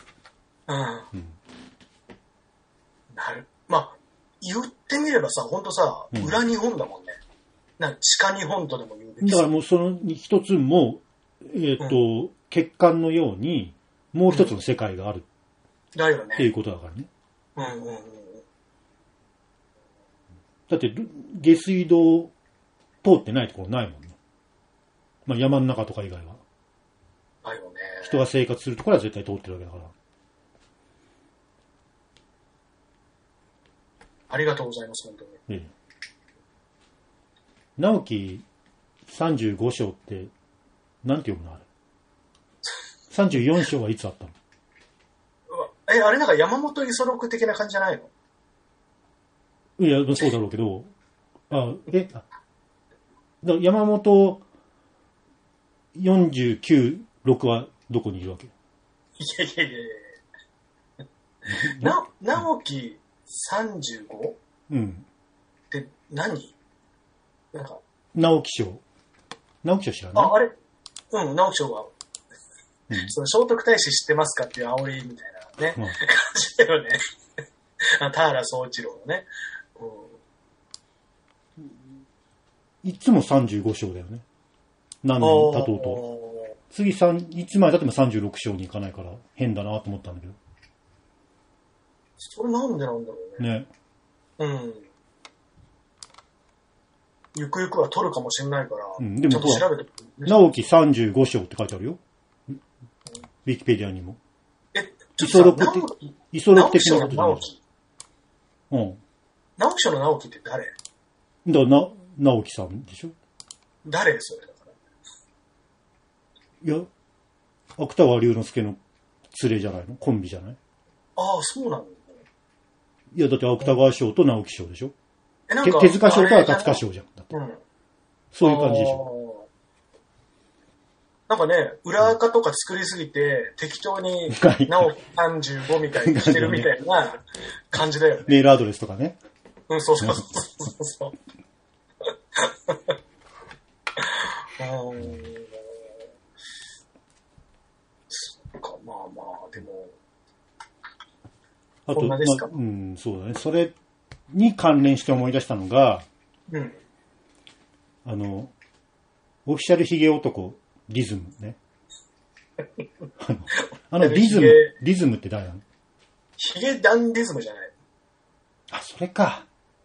うん。うん、 なる。まあ、言ってみればさ、ほんとさ、うん、裏日本だもんね。なんか地下日本とでも言うべき。 だからもうその一つも、えっ、ー、と、うん、血管のように、もう一つの世界がある。 だよね。 っていうことだからね。 うんうんうん。 だって下水道通ってないところないもんね。まあ山の中とか以外は。 あよね。 人が生活するところは絶対通ってるわけだから。 ありがとうございます、本当に。ええ。 直樹さんじゅうご章って、なんて読むのあれ。さんじゅうよん章はいつあったの？ え、あれなんか山本五十六的な感じじゃないの？いや、そうだろうけど、あ、え、あだ山本よんじゅうきゅう、ろくはどこにいるわけ？ いやいやいやいやな、直樹 さんじゅうご？ うん。って何？なんか。 直木賞。直木賞知らない？ あ、あれうん、直木賞は。うん、その聖徳太子知ってますかっていう煽りみたいなね、うん、感じだよね。田原総一郎のね、 うん。いつもさんじゅうご章だよね。何年経とうと。次さん、いつまで経ってもさんじゅうろく章に行かないから変だなと思ったんだけど。 それなんでなんだろうね。ね。うん。ゆくゆくは取るかもしれないから、うん、でもちょっと調べてみる。直樹さんじゅうご章って書いてあるよ。ウィキペディアにも。え、ちょっとさ、イソロク的なことじゃない。うん。 直木賞の直樹って誰？だからな、直樹さんでしょ？ 誰それだから。 いや、芥川龍之介の連れじゃないの？コンビじゃない？ ああ、そうなんだ、ね。 いや、だって芥川賞と直木賞でしょ？え、なんか手塚賞と赤塚賞じゃん。うん。そういう感じでしょ。 なんかね、裏垢とか作りすぎて、適当に、直樹さんじゅうごみたいにしてるみたいな感じだよね。 メールアドレスとかね。 うん、そうそうそうそう。うん。そっか、まあまあ、でも。 あと、まあ、うん、そうだね。それに関連して思い出したのが、うん。あの、オフィシャルヒゲ男、リズムね。あの、あのリズム、リズムって誰なの？ ヒゲダンリズムじゃない？ あ、それか。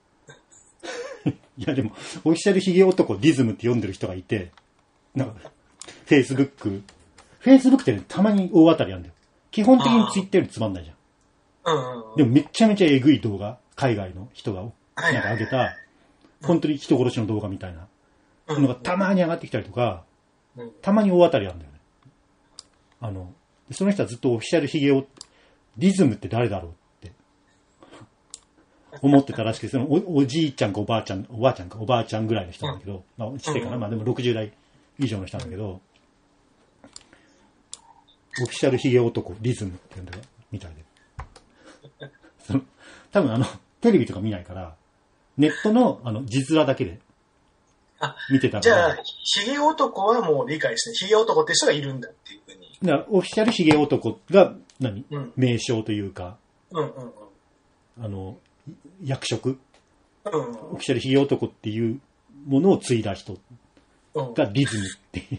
いやでも、オフィシャルヒゲ男、リズムって読んでる人がいて、なんか、フェイスブック、フェイスブックってね、たまに大当たりあるんだよ。基本的にツイッターよりつまんないじゃん。うんうんうん、でもめちゃめちゃエグい動画、海外の人が、なんか上げた、はいはいはい、本当に人殺しの動画みたいな。のがたまに上がってきたりとか、うん、たまに大当たりあるんだよね。あの、その人はずっとオフィシャルヒゲを、リズムって誰だろうって思ってたらしくて、その お, おじいちゃんかおばあちゃん、おばあちゃんかおばあちゃんぐらいの人なんだけど、うん、まあ、してかな、まあでもろくじゅう代以上の人なんだけど、オフィシャルヒゲ男、リズムって呼んでるみたいで。その多分あの、テレビとか見ないから、ネットのあの、字面だけで、見てたじゃあ、ヒゲ男はもう理解して、ヒゲ男って人がいるんだっていうふうに。 だからオフィシャルヒゲ男が何、うん、名称というか、うんうんうん、あの、役職、うんうん、オフィシャルヒゲ男っていうものを継いだ人がリズムっていう、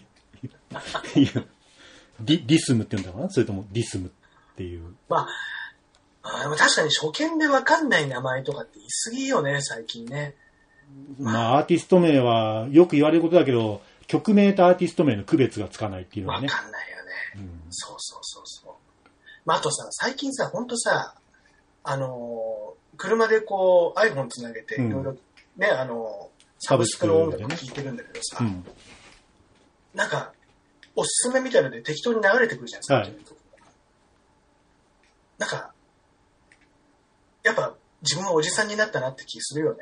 いう、リ、リスムって言うんだろうな、それともリスムっていう。 まあ、あでも確かに初見で分かんない名前とかって言い過ぎよね、最近ね。 まあ、アーティスト名はよく言われることだけど、曲名とアーティスト名の区別がつかないっていうのはね。 わかんないよね、うん。そうそうそうそう。まあ、あとさ、最近さ、ほんとさ、あのー、車でこう iPhone つなげて、いろいろね、あのー、サブスクの音楽聴いてるんだけどさ、うん、なんか、おすすめみたいなので適当に流れてくるじゃないですか。はい、なんか、やっぱ自分はおじさんになったなって気するよね。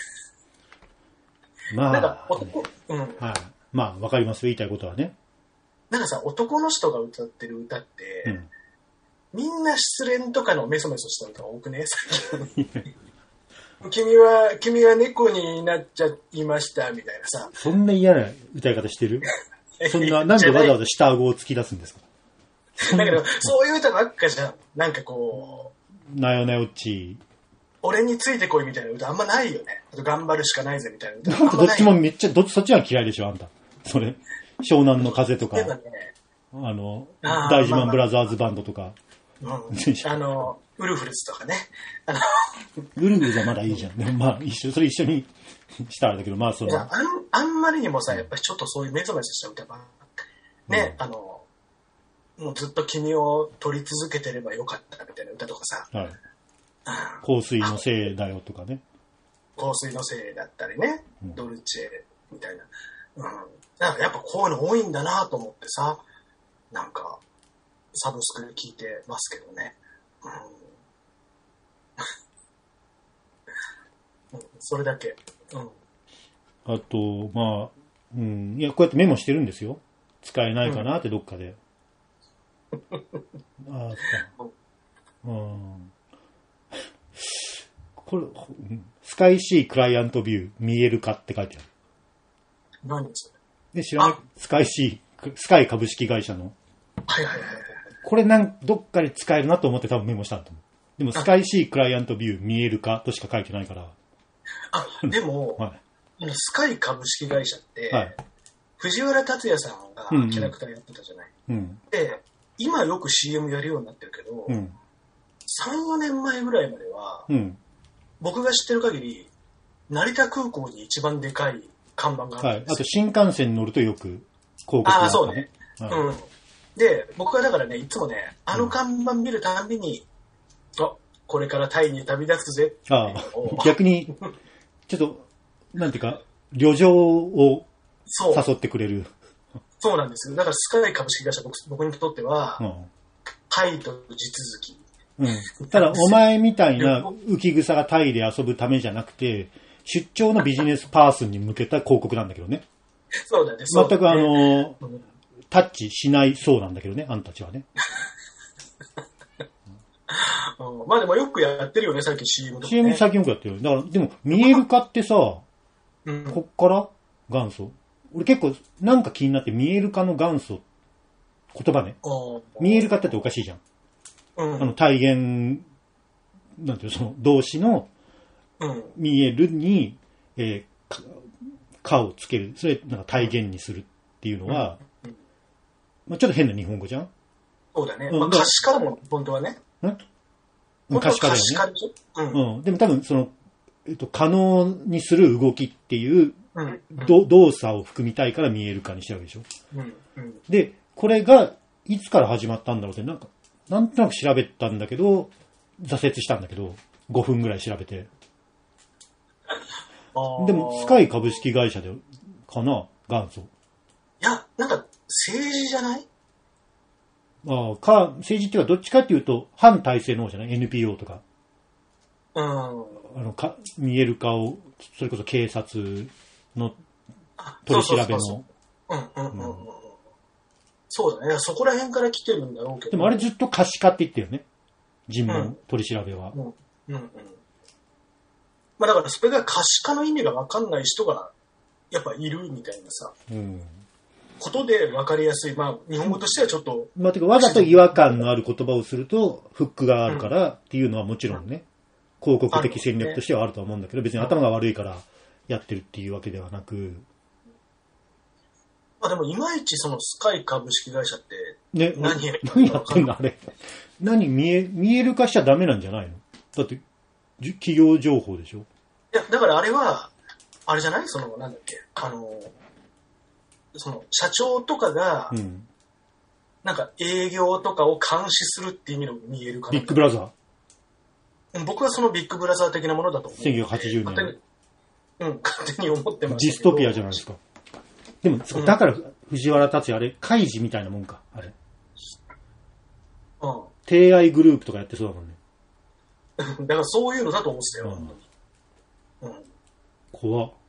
まあ、なんか男、うん。はい。まあ、わかりますよ、言いたいことはね。 なんかさ、男の人が歌ってる歌って、うん、みんな失恋とかのメソメソした歌が多くね、最近。君は、君は猫になっちゃいました、みたいなさ。 そんな嫌な歌い方してるそんな、なんでわざわざ下顎を突き出すんですかだけど、そういう歌ばっかじゃん。なんかこう。なよなよっち。 俺についてこいみたいな歌あんまないよね。あと頑張るしかないぜみたいな歌。 なんかどっちもめっちゃ、どっち、そっちは嫌いでしょ、あんた。それ。湘南の風とか。ね、あの、大自慢ブラザーズバンドとか。 うん、あの、 ウルフルズとかね。あのウルフルズはまだいいじゃん。でもまあ、一緒、それ一緒にしたらだけど、まあ、その。 あん、あんまりにもさ、やっぱりちょっとそういうメソメソした歌ば、ね、うん、あの、もうずっと君を撮り続けてればよかったみたいな歌とかさ。はい。 香水のせいだよとかね。 香水のせいだったりね。うん、ドルチェみたいな。うん。なんかやっぱこういうの多いんだなと思ってさ、なんか、サブスクで聞いてますけどね。うん、それだけ。うん。あと、まあ、うん。いや、こうやってメモしてるんですよ。使えないかなってどっかで。うん、ああ、そう。うん。これ、スカイシークライアントビュー見えるかって書いてある。 何それ？ で、知らない？スカイシー、スカイ株式会社の。 はいはいはいはい。 これなん、どっかで使えるなと思って多分メモしたんだと思う。でも、スカイシークライアントビュー見えるかとしか書いてないから。 あ、でも、はい、スカイ株式会社って、はい、藤原竜也さんがキャラクターやってたじゃない。うんうん、で、今よく シーエム やるようになってるけど、うん、さん、よねんまえぐらいまでは、うん、僕が知ってる限り、成田空港に一番でかい看板があるんですよ。はい。 あと新幹線に乗るとよく広告があったね。ああ、そうね。 はい、うん。で、僕はだからね、いつもね、あの看板見るたびに、うん、あ、これからタイに旅立つぜっていうのを。 ああ、逆に、ちょっと、なんていうか、旅情を誘ってくれる。 そう、そうなんですよ。だからスカイ株式会社、僕、僕にとっては、うん、タイと地続き。 うん。ただ、お前みたいな浮き草がタイで遊ぶためじゃなくて、出張のビジネスパーソンに向けた広告なんだけどね。 そうだね。 全くあの、うん、タッチしないそうなんだけどね、あんたたちはね。 うん、まあでもよくやってるよね、最近 シーエム とか、ね。 シーエム 最近よくやってるよ。だから、でも、見えるかってさ、うん、こっから元祖俺結構、なんか気になって、見えるかの元祖、言葉ね。見えるかってっておかしいじゃん。うん、あの、体現、なんていうその、動詞の、うん、見えるに、えー、かをつける。それ、なんか体現にするっていうのは、うんうん、まあ、ちょっと変な日本語じゃん。 そうだね。うん、まあ、歌詞からも、本当はね。 ん歌詞からだよね。うん、うん。でも多分、その、えっと、可能にする動きっていう、うんうん、ど動作を含みたいから見えるかにしてるわけでしょ。うんうん、で、これが、いつから始まったんだろうって、なんか、なんとなく調べたんだけど、挫折したんだけど、ごふんぐらい調べて。でも、スカイ株式会社で、かな元祖。いや、なんか、政治じゃない？ ああ、か、政治っていうか、どっちかっていうと、反体制の方じゃない ?エヌピーオー とか。うん。あの、か、見える化を、それこそ警察の取り調べの。 うんうんうんうん。そうだね。そこら辺から来てるんだろうけど。 でもあれずっと可視化って言ってるよね。尋問、うん、取り調べは。うん。うんうん。 まあだからそれが可視化の意味が分かんない人が、やっぱいるみたいなさ。うん。ことで分かりやすい。まあ日本語としてはちょっと。 まあてかわざと違和感のある言葉をすると、フックがあるからっていうのはもちろんね。うん広告的戦略としてはあるとは思うんだけど、別に頭が悪いからやってるっていうわけではなく。 まあでもいまいちそのスカイ株式会社って何や、 ね、何やってんのあれ。何見え、見える化しちゃダメなんじゃないの？だって企業情報でしょ？いや、だからあれは、あれじゃないその、なんだっけ、あの、その社長とかが、うん、なんか営業とかを監視するっていう意味の見える化。 ビッグブラザー僕はそのビッグブラザー的なものだと思う。 せんきゅうひゃくはちじゅうねん。 勝手に、うん、勝手に思ってました。 ディストピアじゃないですか。でも、うん、だから藤原竜也あれ、開示みたいなもんか、あれ。うん。提愛グループとかやってそうだもんね。 だからそういうのだと思ってたよ、本当に。うん。 怖っ。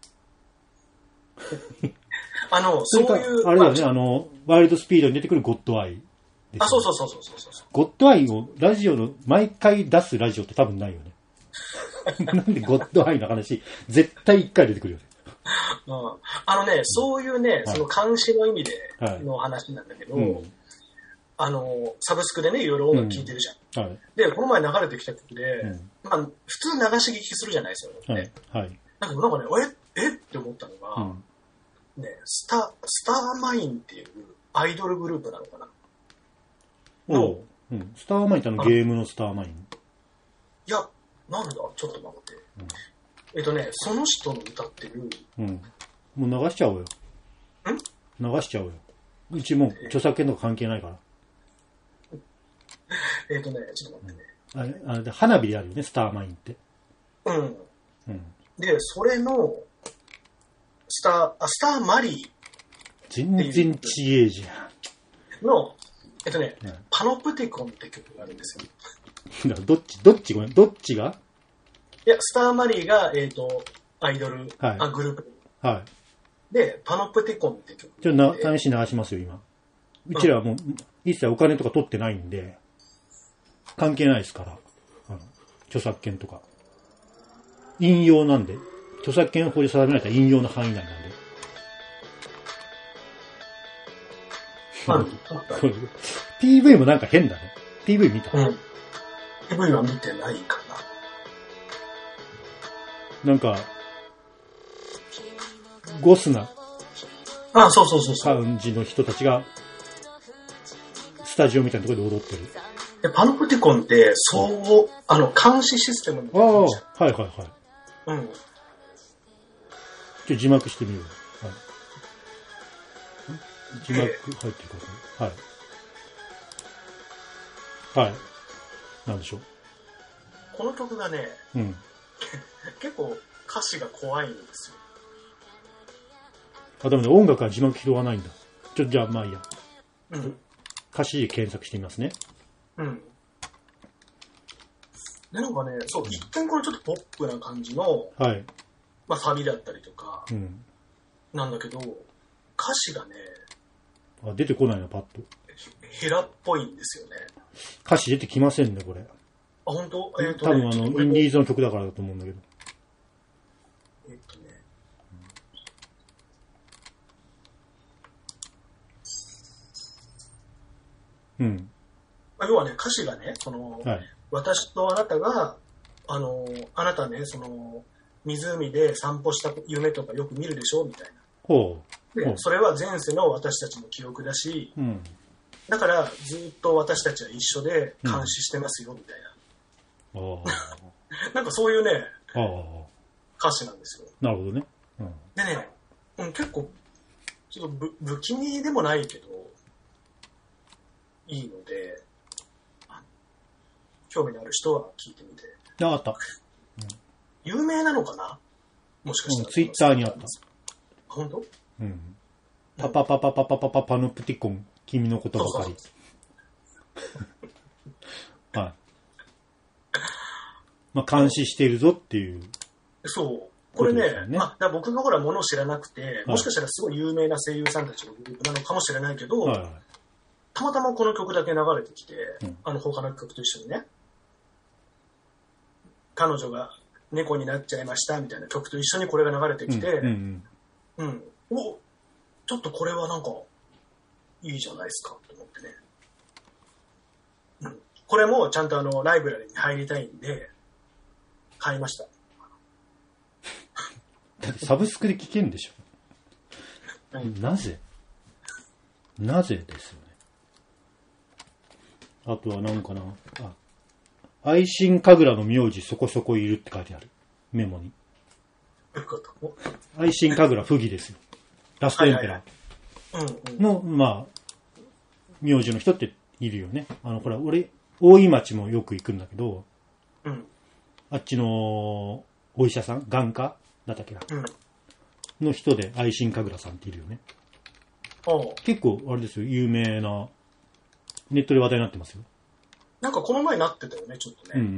あの、そういう。 あれだよね、あの、ワイルドスピードに出てくるゴッドアイ。 あ、そうそうそうそうそうそう。 ゴッドアイをラジオの毎回出すラジオって多分ないよね。なんでゴッドアイの話絶対一回出てくるよね。 うん、あのね、そういうね、はい、その監視の意味での話なんだけど、はいうん、あのサブスクでねいろいろ音楽聴いてるじゃん。うんはい、でこの前流れてきた曲で、うんまあ、普通流し聞きするじゃないですか、ね。はいはい、なんかなんかねええって思ったのが、うんね、スタスターマインっていうアイドルグループなのかな。のうん。スターマインってあのゲームのスターマイン。 いや、なんだちょっと待って。うん、えっとね、その人の歌ってる。 うん。もう流しちゃおうよ。ん流しちゃおうよ。うちもう著作権とか関係ないから。 えっとね、ちょっと待ってね。 あれ、あれで花火であるよね、スターマインって。 うん。うん。で、それの、スター、あ、スターマリー。 全然ちえじゃん。の、えっとね、うん、パノプティコンって曲があるんですよ。どっち、どっちごめん、どっちがいや、スターマリーが、えっ、ー、と、アイドル、はい、あ、グループ。 はい。 で、パノプティコンって曲。 ちょっとな、試し流しますよ、今。うちらはもう、うん、一切お金とか取ってないんで、関係ないですから。あの、著作権とか。引用なんで。著作権法で定められた引用の範囲内なんで。 はい。 ピーブイ もなんか変だね。ピーブイ 見た？ うん。ピーブイ は見てないかな。なんか、ゴスな。 あ、そうそうそうそう。 感じの人たちが、スタジオみたいなところで踊ってる。 でパノプティコンって、そう、あの、監視システムみたいな。ああ、はいはいはい。 うん。 ちょ、字幕してみよう。はい、字幕入ってるかな、はい。はい。なんでしょう。 この曲がね、 うん、 結構歌詞が怖いんですよ。 あ、でもね、音楽は字幕拾わないんだ。ちょ、じゃあまあいいや。 うん。 歌詞で検索してみますね。 うん。で、なんかね、そう、一見これちょっとポップな感じの、 はい。 まあ、サビだったりとか、 うん、 なんだけど、歌詞がね、 あ、出てこないな、パッと。 ヘラっぽいんですよね。 歌詞出てきませんね、これ。あ、 本当？えっとね、多分あの、インディーズの曲だからだと思うんだけど。 えっとね。 うん。 要はね、歌詞がね、その、はい、私とあなたが、あの、あなたね、その、湖で散歩した夢とかよく見るでしょみたいな。 ほう。 で、それは前世の私たちの記憶だし、 うん、 だからずっと私たちは一緒で監視してますよ、みたいな。 うん、 なんかそういうね、 あ歌詞なんですよ。 なるほどね。 うん、でね、うん、結構、ちょっとぶ不気味でもないけど、いいので、興味のある人は聞いてみて。 あった。うん、 有名なのかなもしかしたら。 ツイッターにあった。 本当？ うん。パパパパパパパパパノプティコン、君のことばかり。はい。まあ、監視しているぞっていう。 そう。これね、ねまあ、だ僕がほらものを知らなくて、もしかしたらすごい有名な声優さんたちのグループなのかもしれないけど、はいはい、たまたまこの曲だけ流れてきて、うん、あの他の曲と一緒にね、彼女が猫になっちゃいましたみたいな曲と一緒にこれが流れてきて、うんうんうん、お、ちょっとこれはなんかいいじゃないですかと思ってね、うん、これもちゃんとあのライブラリに入りたいんで買いました。 だってサブスクで聴けんでしょ、うん、なぜなぜですよね。あとはなんかなあ愛心神楽の名字そこそこいるって書いてあるメモに。愛心神楽不義ですよ。ラストエンペラーの、まあ、名字の人っているよね。あの、これ、俺、大井町もよく行くんだけど、 うん、 あっちのお医者さん、眼科だったっけな、うん、の人で愛心神楽さんっているよね。結構、あれですよ、有名な、ネットで話題になってますよ。 なんかこの前なってたよね、ちょっとね。うん、うん。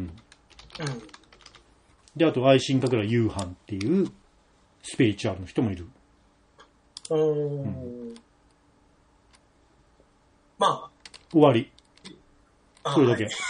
で、あと、愛心神楽夕飯っていうスピリチュアルの人もいる。 うん、まあ。 終わり。それだけ。はい、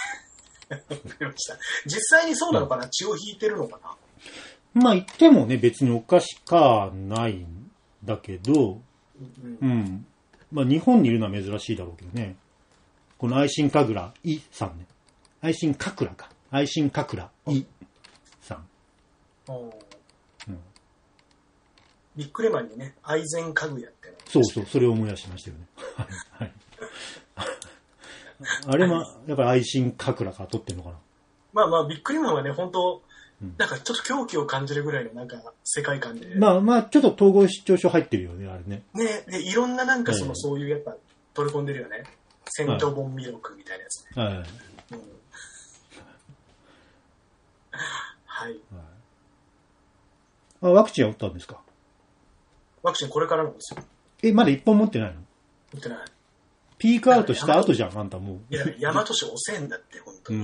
実際にそうなのかな、うん、血を引いてるのかな。 まあ言ってもね、別におかしかないんだけど、うん、うん。まあ日本にいるのは珍しいだろうけどね。この愛心神楽いさんね。愛心神楽か。愛心神楽いさん。 うん、ビックレマンにね、愛禅家具屋っての。 そうそう、それを思い出しましたよね。はい。 あれも、やっぱり愛心カクラから撮ってんのかな。 まあまあ、ビックリマンはね、本当なんかちょっと狂気を感じるぐらいのなんか世界観で。 まあまあ、ちょっと統合失調症入ってるよね、あれね。 ね、で、いろんななんかその、そういうやっぱ取り込んでるよね。セントボンミロクみたいなやつね。はい。うん、はい。 あ、ワクチンは打ったんですか？ ワクチンこれからなんですよ。 え、まだ一本持ってないの？ 持ってない。 ピークアウトした後じゃん、あんたもう。 いや、大和市遅えんだって、本当に。うん。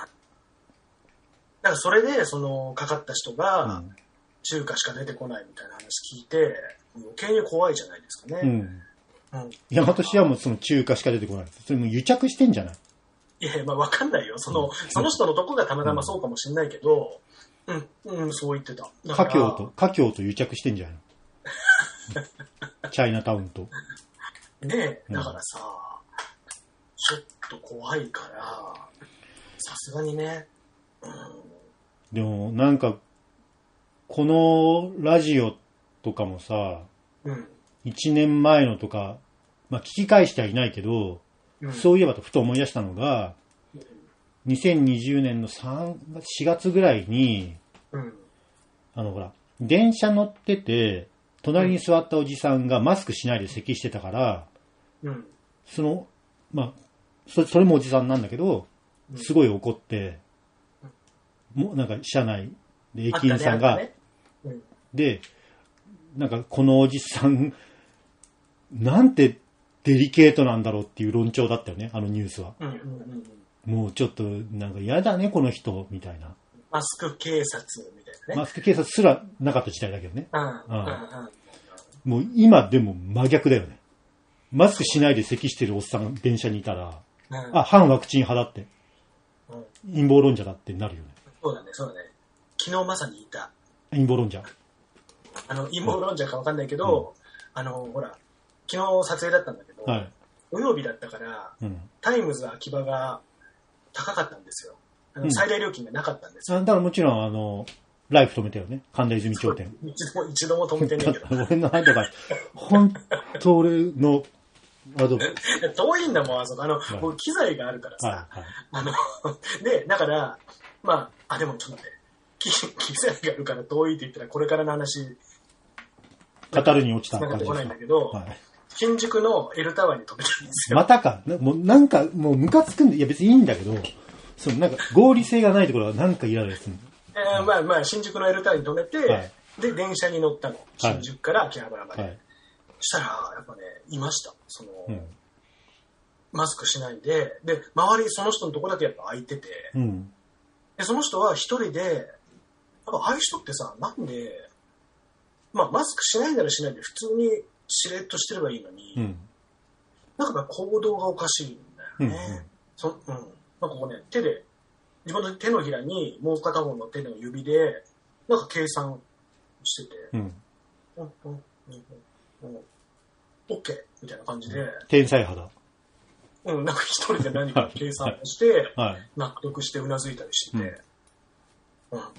だからそれで、その、かかった人が、中華しか出てこないみたいな話聞いて、余計に怖いじゃないですかね。うん。 うん、大和市はもうその中華しか出てこない。それも癒着してんじゃない？ いや、まあわかんないよ。その、うん、その人のとこがたまたまそうかもしれないけど、うん、うん、そう言ってた。 華僑と、華僑と癒着してんじゃないチャイナタウンと。 ねえ、だからさ、ちょっと怖いから、さすがにね、うん。 でも、なんか、このラジオとかもさ、うん。一年前のとか、まあ、聞き返してはいないけど、うん、そういえばとふと思い出したのが、にせんにじゅうねんのさんがつ、しがつぐらいに、うん、あのほら、電車乗ってて、隣に座ったおじさんがマスクしないで咳してたから、うん、その、まあそ、それもおじさんなんだけど、すごい怒って、うん、もうなんか車内で駅員さんが、ねねうん、で、なんかこのおじさん、なんてデリケートなんだろうっていう論調だったよね、あのニュースは。うんうんうんうん、もうちょっとなんか嫌だね、この人、みたいな。 マスク警察みたいなね。 マスク警察すらなかった時代だけどね。うんうんうん、もう今でも真逆だよね。マスクしないで咳してるおっさんが電車にいたら、うん、あ、反ワクチン派だって、うん。陰謀論者だってなるよね。 そうだね、そうだね。昨日まさにいた。 陰謀論者。 あの、陰謀論者かわかんないけど、うん、あの、ほら、昨日撮影だったんだけど、はい、土曜日だったから、うん、タイムズ秋葉が高かったんですよ。あの、うん、最大料金がなかったんですよ。 だからもちろん、あの、ライフ止めたよね。神田泉頂点。 一度も、一度も止めてねえけど。 俺の間が、本当俺の、 あの、遠いんだもん、あそこ。あの、はい、もう機材があるからさ。はいはい、あの、で、だから、まあ、あ、でもちょっと待って。機, 機材があるから遠いって言ったら、これからの話、 語るに落ちた感じですか。繋がってこないんだけど、はい、新宿の L タワーに止めたんですよ。 またか。もうなんか、もうムカつくんで、いや別にいいんだけど、そのなんか合理性がないところはなんか嫌ですね。 えー、まあまあ、新宿の L タワーに止めて、はい、で、電車に乗ったの。新宿から秋葉原まで。はい、そしたら、やっぱね、いました。その、うん、マスクしないで、で、周りその人のとこだけやっぱ空いてて、うん、で、その人は一人で、やっぱああいう人ってさ、なんで、まあ、マスクしないならしないで普通にしれっとしてればいいのに、うん、なんか行動がおかしいんだよね。うんうんそうん、なんかこうね、手で、自分の手のひらにもう片方の手の指で、なんか計算してて、うん、うん、うん、うん、うん、オッケーみたいな感じで。 天才肌。 うん、なんか一人で何か計算をして、はい、納得してうなずいたりしてて、うん、うん、あ、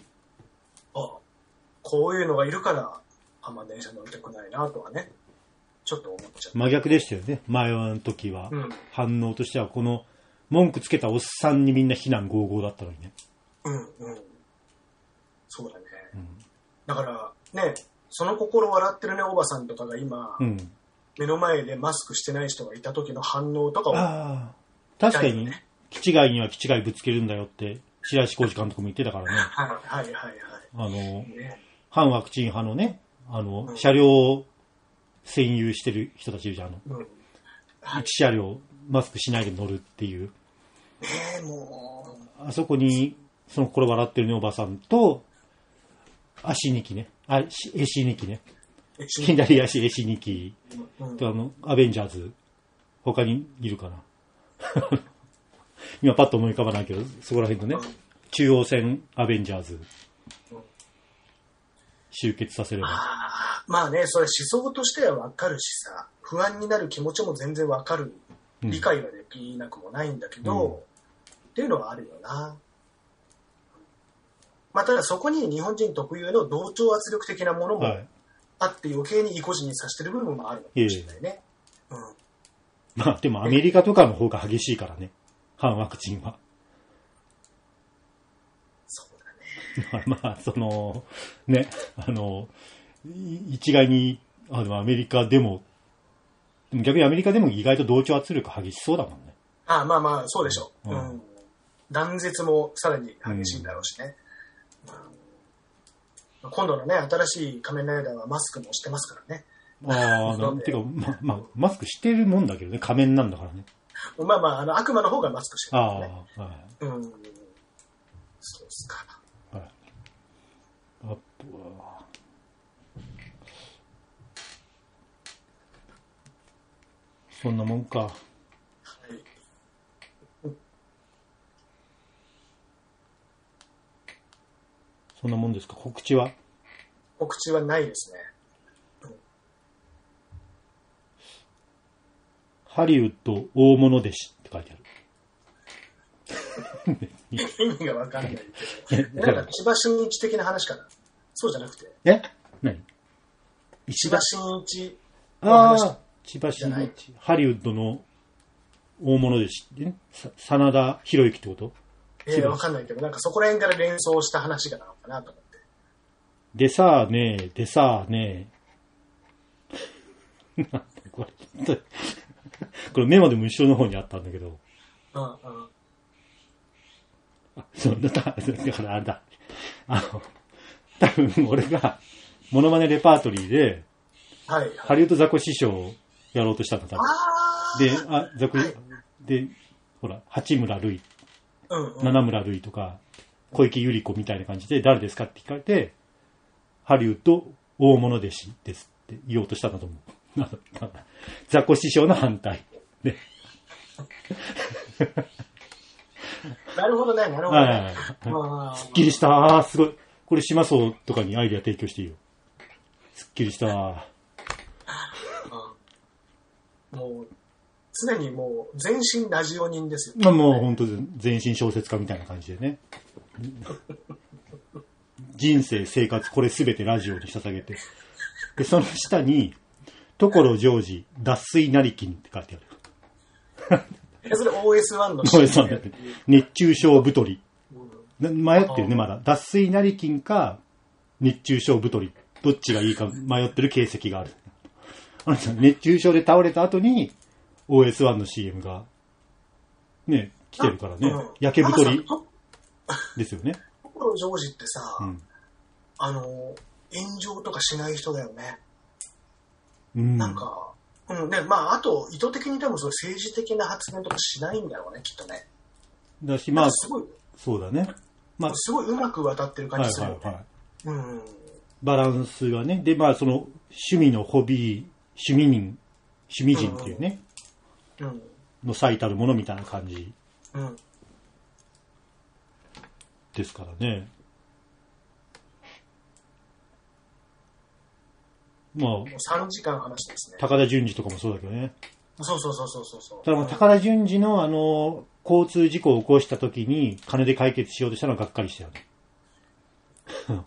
こういうのがいるから、あんま電車乗りたくないなとはね、ちょっと思っちゃった。 真逆でしたよね、前の時は。うん、反応としては、この文句つけたおっさんにみんな非難合々だったのにね。 うんうん。そうだね。うん、だからね、その心笑ってるねおばさんとかが今、うん、目の前でマスクしてない人がいた時の反応とかを、ね。ああ、 確かに、気違いには気違いぶつけるんだよって、白石浩二監督も言ってたからね。 はいはいはいはい。 あの、ね、反ワクチン派のね、あの、うん、車両を占有してる人たちいるじゃん。あの、うんはい、一車両マスクしないで乗るっていう。 えー、もう。あそこに、その心笑ってるねおばさんと、足にきね。あ、えしにきね。左足えしにき。うん、とあの、アベンジャーズ。他にいるかな。今パッと思い浮かばないけど、そこら辺のね、うん、中央線アベンジャーズ。集結させれば。 あまあね、それ思想としてはわかるしさ、不安になる気持ちも全然わかる。理解はできなくもないんだけど、うん、っていうのはあるよな。まあ、ただそこに日本人特有の同調圧力的なものもあって余計に意固地にさしてる部分もあるのかもしれないね。 はいうん、 まあでもアメリカとかの方が激しいからね。反ワクチンは。 そうだね。まあ、その、ね、あの、一概に、あの、アメリカでも、でも逆にアメリカでも意外と同調圧力激しそうだもんね。 ああ、まあまあ、そうでしょう。うん。断絶もさらに激しいんだろうしね。うん、今度のね、新しい仮面ライダーはマスクもしてますからね。 ああ、なんていうか、ま、まあ、マスクしてるもんだけどね、仮面なんだからね。 まあまあ、あの、悪魔の方がマスクしてるからね。 ああ、はい。うん。 そうですか。はい。 あとは、そんなもんか。はい。そんなもんですか。告知は？ 告知はないですね。 ハリウッド大物弟子って書いてある。意味がわかんないけど。なんか千葉真一的な話かな。そうじゃなくて。 え？何？ 千葉真一。 ああ、千葉真一。ハリウッドの大物弟子。え？真田広之ってこと？ ええー、わかんないけど、なんかそこら辺から連想した話がなのかなと思って。 でさあね、でさあね。なんだこれ。これメモでも後ろの方にあったんだけど。 うんうん。 あ、そう、だから、あれだ。あの、多分俺が、モノマネレパートリーで、はい、はい、ハリウッドザコ師匠をやろうとしたんだ、多分。で、あ、ザコ、はい、で、ほら、八村塁、うんうん、七村塁とか、小池百合子みたいな感じで、誰ですかって聞かれて、ハリウッド大物弟子ですって言おうとしたんだと思う。ザコ師匠の反対。でなるほどね、なるほどね。 はい、すっきりした。あー、すごい。これ島荘とかにアイデア提供していいよ。すっきりした。 もう、常にもう、全身ラジオ人ですよ、 ね。まあもう本当全身小説家みたいな感じでね。人生、生活、これすべてラジオに捧げて。で、その下に、所ジョージ、脱水成金って書いてある。 それ オーエスワン のオーエスワン だって。熱中症太り。迷ってるね、まだ。脱水成金か、熱中症太り。どっちがいいか迷ってる形跡がある。あのさ、熱中症で倒れた後に、オーエスワン の シーエム が、ね、来てるからね。焼け太りですよね。 所ジョージってさ、うん、あの、炎上とかしない人だよね。うん、なんか、うんね、まあ、あと、意図的に多分その政治的な発言とかしないんだろうね、きっとね。 だし、まあ、すごい、そうだね。 まあ、すごいうまく渡ってる感じするよね。はいはいはい、うん。 バランスがね。で、まあ、その、趣味のホビー、趣味人、趣味人っていうね、うんうん、の最たるものみたいな感じ。うん。ですからね。まあ、もうさんじかん話ですね。 高田純次とかもそうだけどね。 そうそうそうそうそう。 ただ高田純次のあの、交通事故を起こした時に金で解決しようとしたのはがっかりしたよね。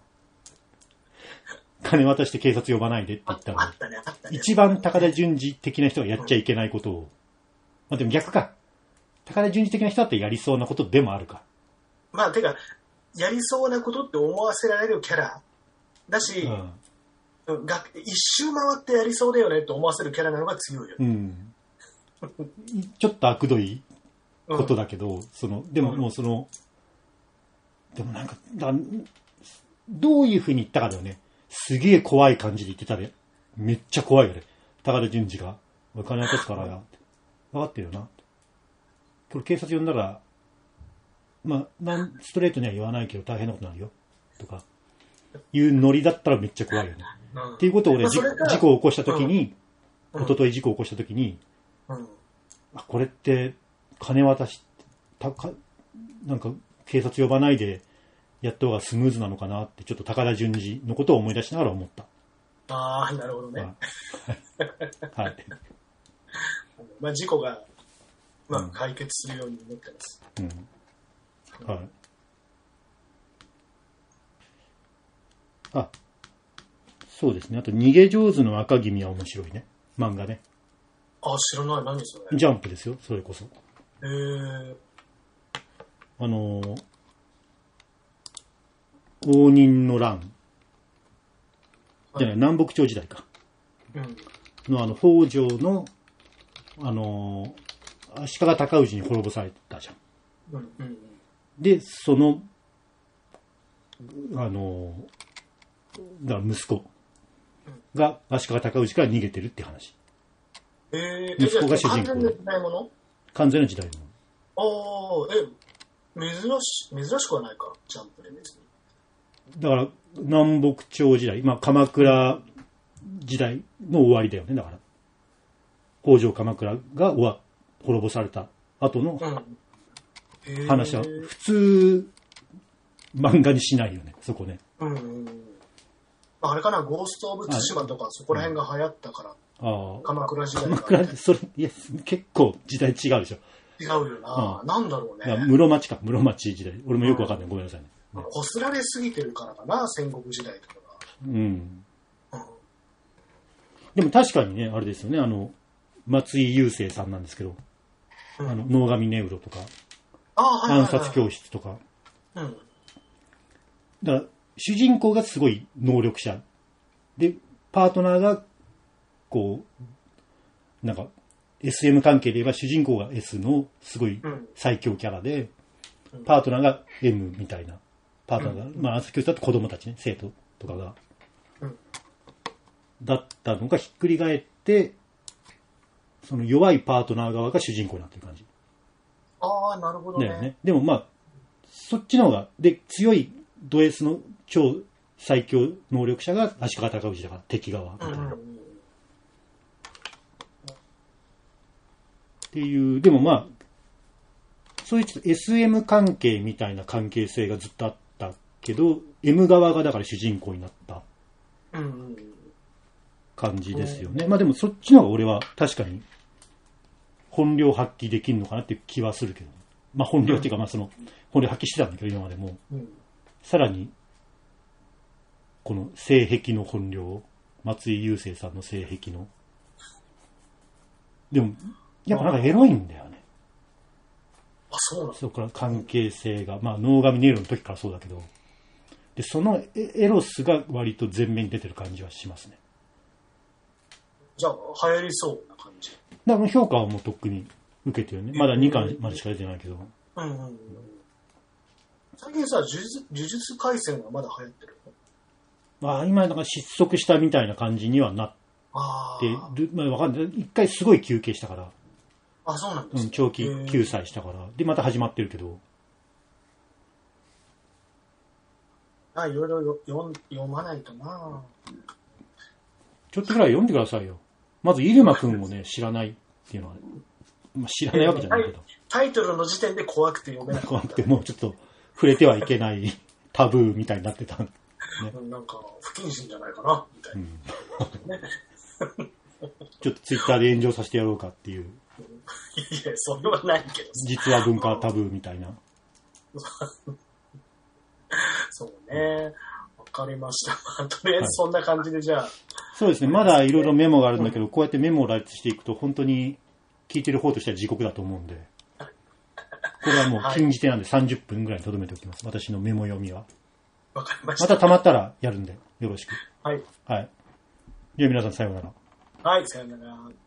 金渡して警察呼ばないでって言ったのに。あったね、あったね。一番高田純次的な人がやっちゃいけないことを。まあでも逆か。高田純次的な人だってやりそうなことでもあるか。 まあてか、やりそうなことって思わせられるキャラだし、うん、が一周回ってやりそうだよねって思わせるキャラなのが強いよね。うん、 ちょっと悪どいことだけど、うん、そのでももうその、うん、でもなんかだどういう風に言ったかだよね。すげえ怖い感じで言ってたで、めっちゃ怖いよね。高田純次がお金渡すからや、分かってるよな。これ警察呼んだら、まあなんストレートには言わないけど大変なことになるよとかいうノリだったらめっちゃ怖いよね。うん、っていうことを俺、まあ、事故を起こしたときに、うん、一昨日事故を起こしたときに、うん、あ、これって金渡したかなんか警察呼ばないでやった方がスムーズなのかなってちょっと高田純次のことを思い出しながら思った。 ああ、なるほどね。 はい。 まあ事故がまあ解決するように思ってます。うん。うん、はい。 あ。そうですね。あと、逃げ上手の赤君は面白いね。漫画ね。 あ、知らない。何それ。 ジャンプですよ、それこそ。 へえ。 あのー、応仁の乱。じゃない、南北朝時代か。うん。のあの、北条の、あのー、足利尊氏に滅ぼされたじゃん。うんうんうん、で、その、あのー、だから息子が足利尊氏から逃げてるって話。 えー、息子が主人公。完全な時代もの？ 完全な時代もの。ああ、え、珍し、珍しくはないか、ジャンプで別に。 だから、南北朝時代、まあ、鎌倉時代の終わりだよね、だから。北条鎌倉が終わ、滅ぼされた後の話は、普通、漫画にしないよね、そこね。うん。 あれかな、ゴースト・オブ・ツシマとか、そこら辺が流行ったから。ああ。鎌倉時代、 ね。鎌倉って、それ、いや、結構時代違うでしょ。 違うよな、うん、なんだろうね。 室町か、室町時代。俺もよくわかんない。ごめんなさいね。 こすられすぎてるからかな、戦国時代とかが。うん。うん、 でも確かにね、あれですよね、あの、松井優生さんなんですけど、うん、あの、能神ネウロとか、あ、はいはいはい、暗殺教室とか。うん。だから、主人公がすごい能力者。で、パートナーが、こう、なんか、エスエム 関係で言えば主人公が S のすごい最強キャラで、うん、パートナーが M みたいな。パートナーが、うん、まあ、暗殺教室だと子供たちね、生徒とかが。うん、だったのがひっくり返って、その弱いパートナー側が主人公になってる感じ。 ああ、なるほどね。だよね。 でもまあ、そっちの方が、で、強いド S の超最強能力者が足利尊氏だから敵側みたいな。うんうん、っていう、でもまあ、そういうちょっと エスエム 関係みたいな関係性がずっとあったけど、M 側がだから主人公になった感じですよね。うんうん、まあでもそっちの方が俺は確かに本領発揮できるのかなっていう気はするけど、まあ本領っていうかまあその本領発揮してたんだけど今までも、うん、さらにこの性癖の本領、松井優生さんの性癖の、でもやっぱなんかエロいんだよね。 あ、そうなの？ そこから関係性が、まあ能神ネイロの時からそうだけど、でそのエロスが割と前面に出てる感じはしますね。 じゃあ流行りそうな感じ。 だから評価はもうとっくに受けてるね。まだにかんまでしか出てないけど。うんうんうん。 最近さ、呪術、呪術廻戦はまだ流行ってるの？まあ今なんか失速したみたいな感じにはなってる。まあわかんない。一回すごい休憩したから。 あ、そうなんですか、 うん、長期休載したから。で、また始まってるけど。 あ、いろいろ読読まないとな。 ちょっとぐらい読んでくださいよ。まず、入間くんをね、知らないっていうのは、まあ、知らないわけじゃないけど。 タイトルの時点で怖くて読めない。 怖くて、もうちょっと触れてはいけないタブーみたいになってた、ね。 なんか、不謹慎じゃないかな、みたいな。うん、 ちょっとツイッターで炎上させてやろうかっていう。 いや、それはないけど。 実は文化タブーみたいな。 そうね。わかりました。とりあえずそんな感じでじゃあ。はい、 そうですね。まだいろいろメモがあるんだけど、うん、こうやってメモを羅列していくと本当に聞いてる方としては地獄だと思うんで。これはもう禁じ手なんでさんじゅっぷんぐらいに留めておきます。私のメモ読みは。 わかりました。 また溜まったらやるんで、よろしく。 はい。 はい。では皆さんさようなら。 はい、さようなら。